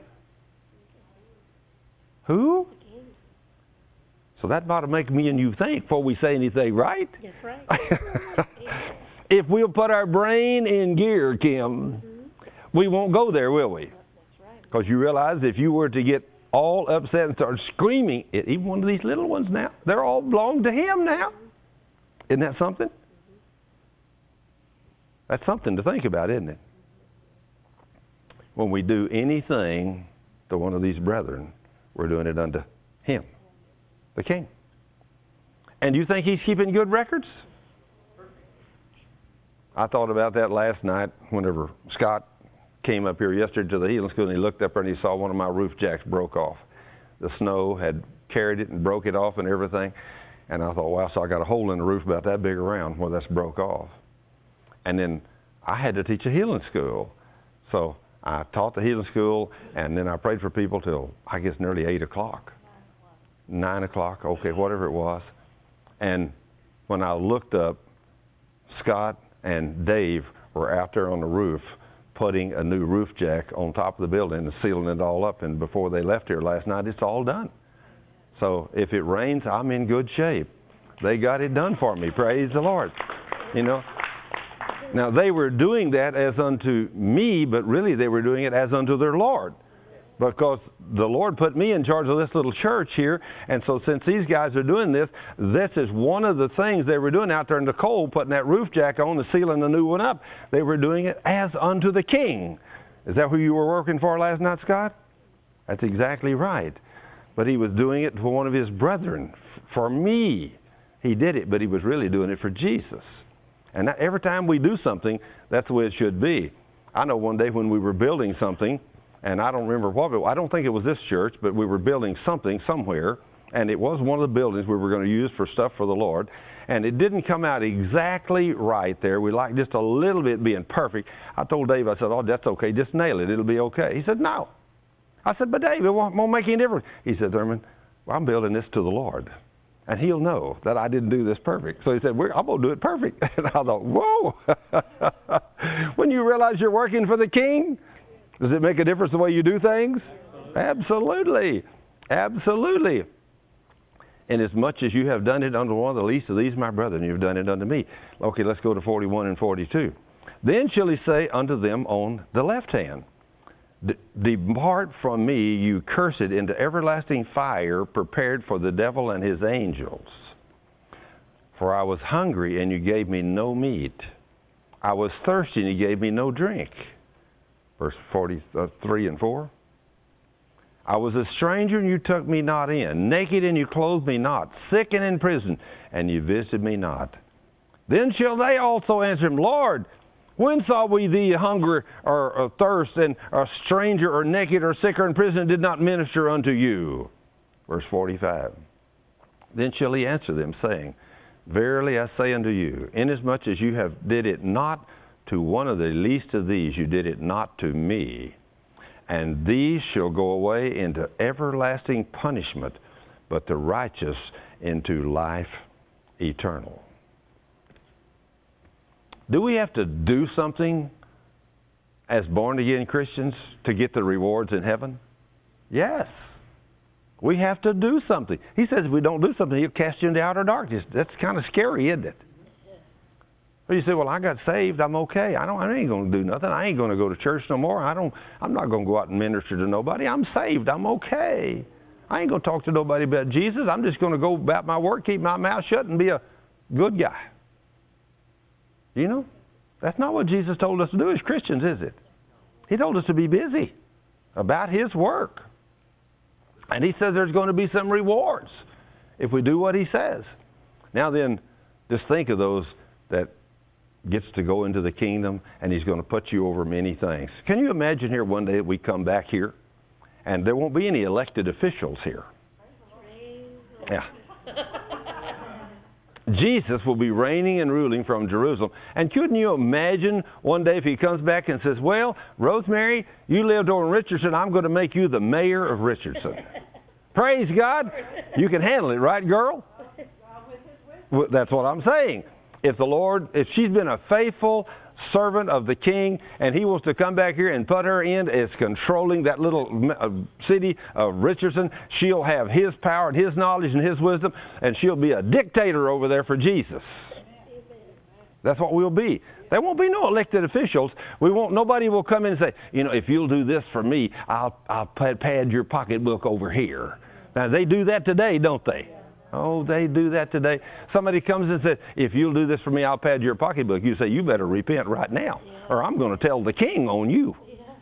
Who? So that ought to make me and you think before we say anything, right? That's right. If we'll put our brain in gear, Kim, mm-hmm. we won't go there, will we? Because you realize if you were to get all upset and start screaming, even one of these little ones now, they're all belong to him now. Isn't that something? That's something to think about, isn't it? When we do anything to one of these brethren, we're doing it unto him, the king. And you think he's keeping good records? I thought about that last night whenever Scott came up here yesterday to the healing school, and he looked up there and he saw one of my roof jacks broke off. The snow had carried it and broke it off and everything. And I thought, wow, so I got a hole in the roof about that big around where that's broke off. And then I had to teach a healing school. So I taught the healing school, and then I prayed for people till, I guess, nearly eight o'clock. Nine o'clock, okay, whatever it was. And when I looked up, Scott and Dave were out there on the roof putting a new roof jack on top of the building and sealing it all up. And before they left here last night, it's all done. So if it rains, I'm in good shape. They got it done for me. Praise the Lord. You know. Now, they were doing that as unto me, but really they were doing it as unto their Lord. Because the Lord put me in charge of this little church here, and so since these guys are doing this, this is one of the things they were doing out there in the cold, putting that roof jack on and sealing the new one up. They were doing it as unto the king. Is that who you were working for last night, Scott? That's exactly right. But he was doing it for one of his brethren. For me, he did it, but he was really doing it for Jesus. And that, every time we do something, that's the way it should be. I know one day when we were building something, and I don't remember what it was. I don't think it was this church, but we were building something somewhere, and it was one of the buildings we were going to use for stuff for the Lord. And it didn't come out exactly right there. We liked just a little bit being perfect. I told Dave, I said, oh, that's okay. Just nail it. It'll be okay. He said, no. I said, but Dave, it won't, won't make any difference. He said, Thurman, well, I'm building this to the Lord, and he'll know that I didn't do this perfect. So he said, We're, I'm going to do it perfect. And I thought, whoa. When you realize you're working for the king, does it make a difference the way you do things? Absolutely. Absolutely. And as much as you have done it unto one of the least of these, my brethren, you've done it unto me. Okay, let's go to forty-one and forty-two. Then shall he say unto them on the left hand, Depart from me, you cursed, into everlasting fire prepared for the devil and his angels. For I was hungry, and you gave me no meat. I was thirsty, and you gave me no drink. Verse forty-three and four. I was a stranger, and you took me not in. Naked, and you clothed me not. Sick and in prison, and you visited me not. Then shall they also answer him, Lord, when saw we thee hunger or, or thirst, and a stranger or naked or sick or in prison, and did not minister unto you? Verse forty-five. Then shall he answer them, saying, Verily I say unto you, inasmuch as you have did it not to one of the least of these, you did it not to me. And these shall go away into everlasting punishment, but the righteous into life eternal. Do we have to do something as born-again Christians to get the rewards in heaven? Yes. We have to do something. He says if we don't do something, he'll cast you into outer darkness. That's kind of scary, isn't it? But you say, well, I got saved. I'm okay. I don't. I ain't going to do nothing. I ain't going to go to church no more. I don't. I'm not going to go out and minister to nobody. I'm saved. I'm okay. I ain't going to talk to nobody about Jesus. I'm just going to go about my work, keep my mouth shut, and be a good guy. You know, that's not what Jesus told us to do as Christians, is it? He told us to be busy about his work. And he says there's going to be some rewards if we do what he says. Now then, just think of those that gets to go into the kingdom, and he's going to put you over many things. Can you imagine here one day that we come back here, and there won't be any elected officials here? Yeah. Jesus will be reigning and ruling from Jerusalem. And couldn't you imagine one day if he comes back and says, well, Rosemary, you lived over in Richardson. I'm going to make you the mayor of Richardson. Praise God. You can handle it, right, girl? Well, that's what I'm saying. If the Lord, if she's been a faithful servant of the king, and he wants to come back here and put her in as controlling that little uh, city of Richardson, she'll have his power and his knowledge and his wisdom, and she'll be a dictator over there for Jesus. That's what we'll be. There won't be no elected officials. We won't. Nobody will come in and say, you know, if you'll do this for me, I'll I'll pad your pocketbook over here. Now they do that today, don't they? Oh, they do that today. Somebody comes and says, if you'll do this for me, I'll pad your pocketbook. You say, you better repent right now, yeah. or I'm going to tell the king on you.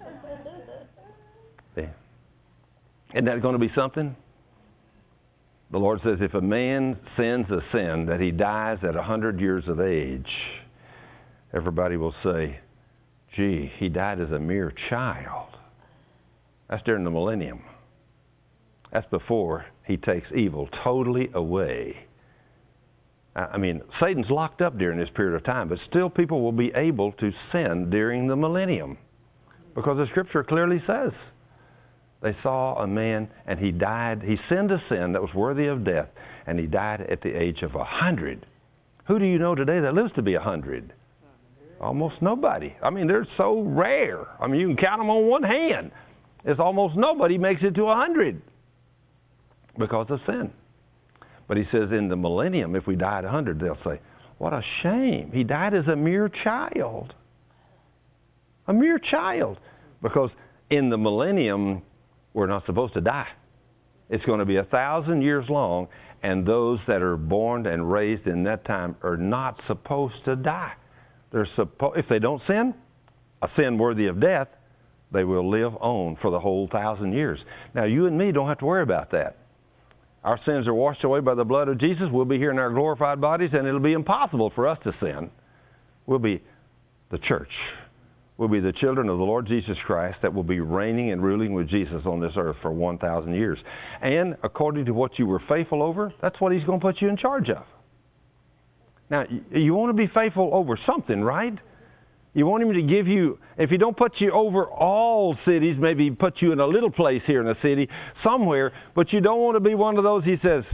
Yeah. Isn't that going to be something? The Lord says, if a man sins a sin that he dies at a hundred years of age, everybody will say, gee, he died as a mere child. That's during the millennium. That's before he takes evil totally away. I mean, Satan's locked up during this period of time, but still people will be able to sin during the millennium. Because the Scripture clearly says, they saw a man and he died, he sinned a sin that was worthy of death, and he died at the age of a hundred. Who do you know today that lives to be a hundred? Almost nobody. I mean, they're so rare. I mean, you can count them on one hand. It's almost nobody makes it to a hundred. Because of sin. But he says in the millennium, if we die at a hundred, they'll say, what a shame. He died as a mere child. A mere child. Because in the millennium, we're not supposed to die. It's going to be a thousand years long, and those that are born and raised in that time are not supposed to die. They're suppo- if they don't sin, a sin worthy of death, they will live on for the whole thousand years. Now, you and me don't have to worry about that. Our sins are washed away by the blood of Jesus. We'll be here in our glorified bodies, and it'll be impossible for us to sin. We'll be the church. We'll be the children of the Lord Jesus Christ that will be reigning and ruling with Jesus on this earth for one thousand years. And according to what you were faithful over, that's what he's going to put you in charge of. Now, you want to be faithful over something, right? You want him to give you, if he don't put you over all cities, maybe put you in a little place here in a city, somewhere, but you don't want to be one of those, he says.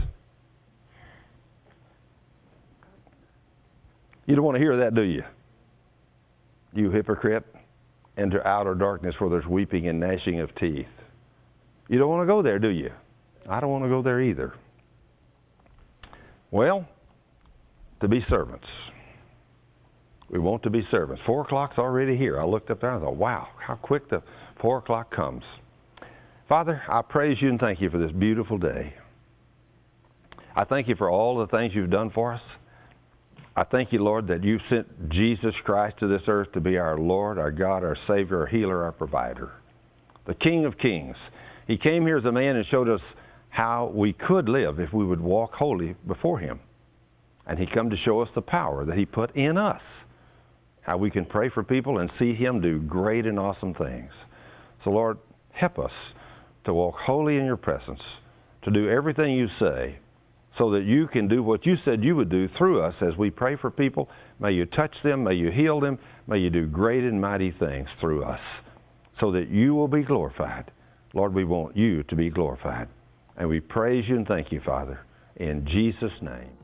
You don't want to hear that, do you? You hypocrite, enter outer darkness where there's weeping and gnashing of teeth. You don't want to go there, do you? I don't want to go there either. Well, to be servants. We want to be servants. Four o'clock's already here. I looked up there and I thought, wow, how quick the four o'clock comes. Father, I praise you and thank you for this beautiful day. I thank you for all the things you've done for us. I thank you, Lord, that you sent Jesus Christ to this earth to be our Lord, our God, our Savior, our healer, our provider, the King of Kings. He came here as a man and showed us how we could live if we would walk holy before him. And he come to show us the power that he put in us. How we can pray for people and see him do great and awesome things. So, Lord, help us to walk holy in your presence, to do everything you say, so that you can do what you said you would do through us as we pray for people. May you touch them. May you heal them. May you do great and mighty things through us so that you will be glorified. Lord, we want you to be glorified. And we praise you and thank you, Father, in Jesus' name.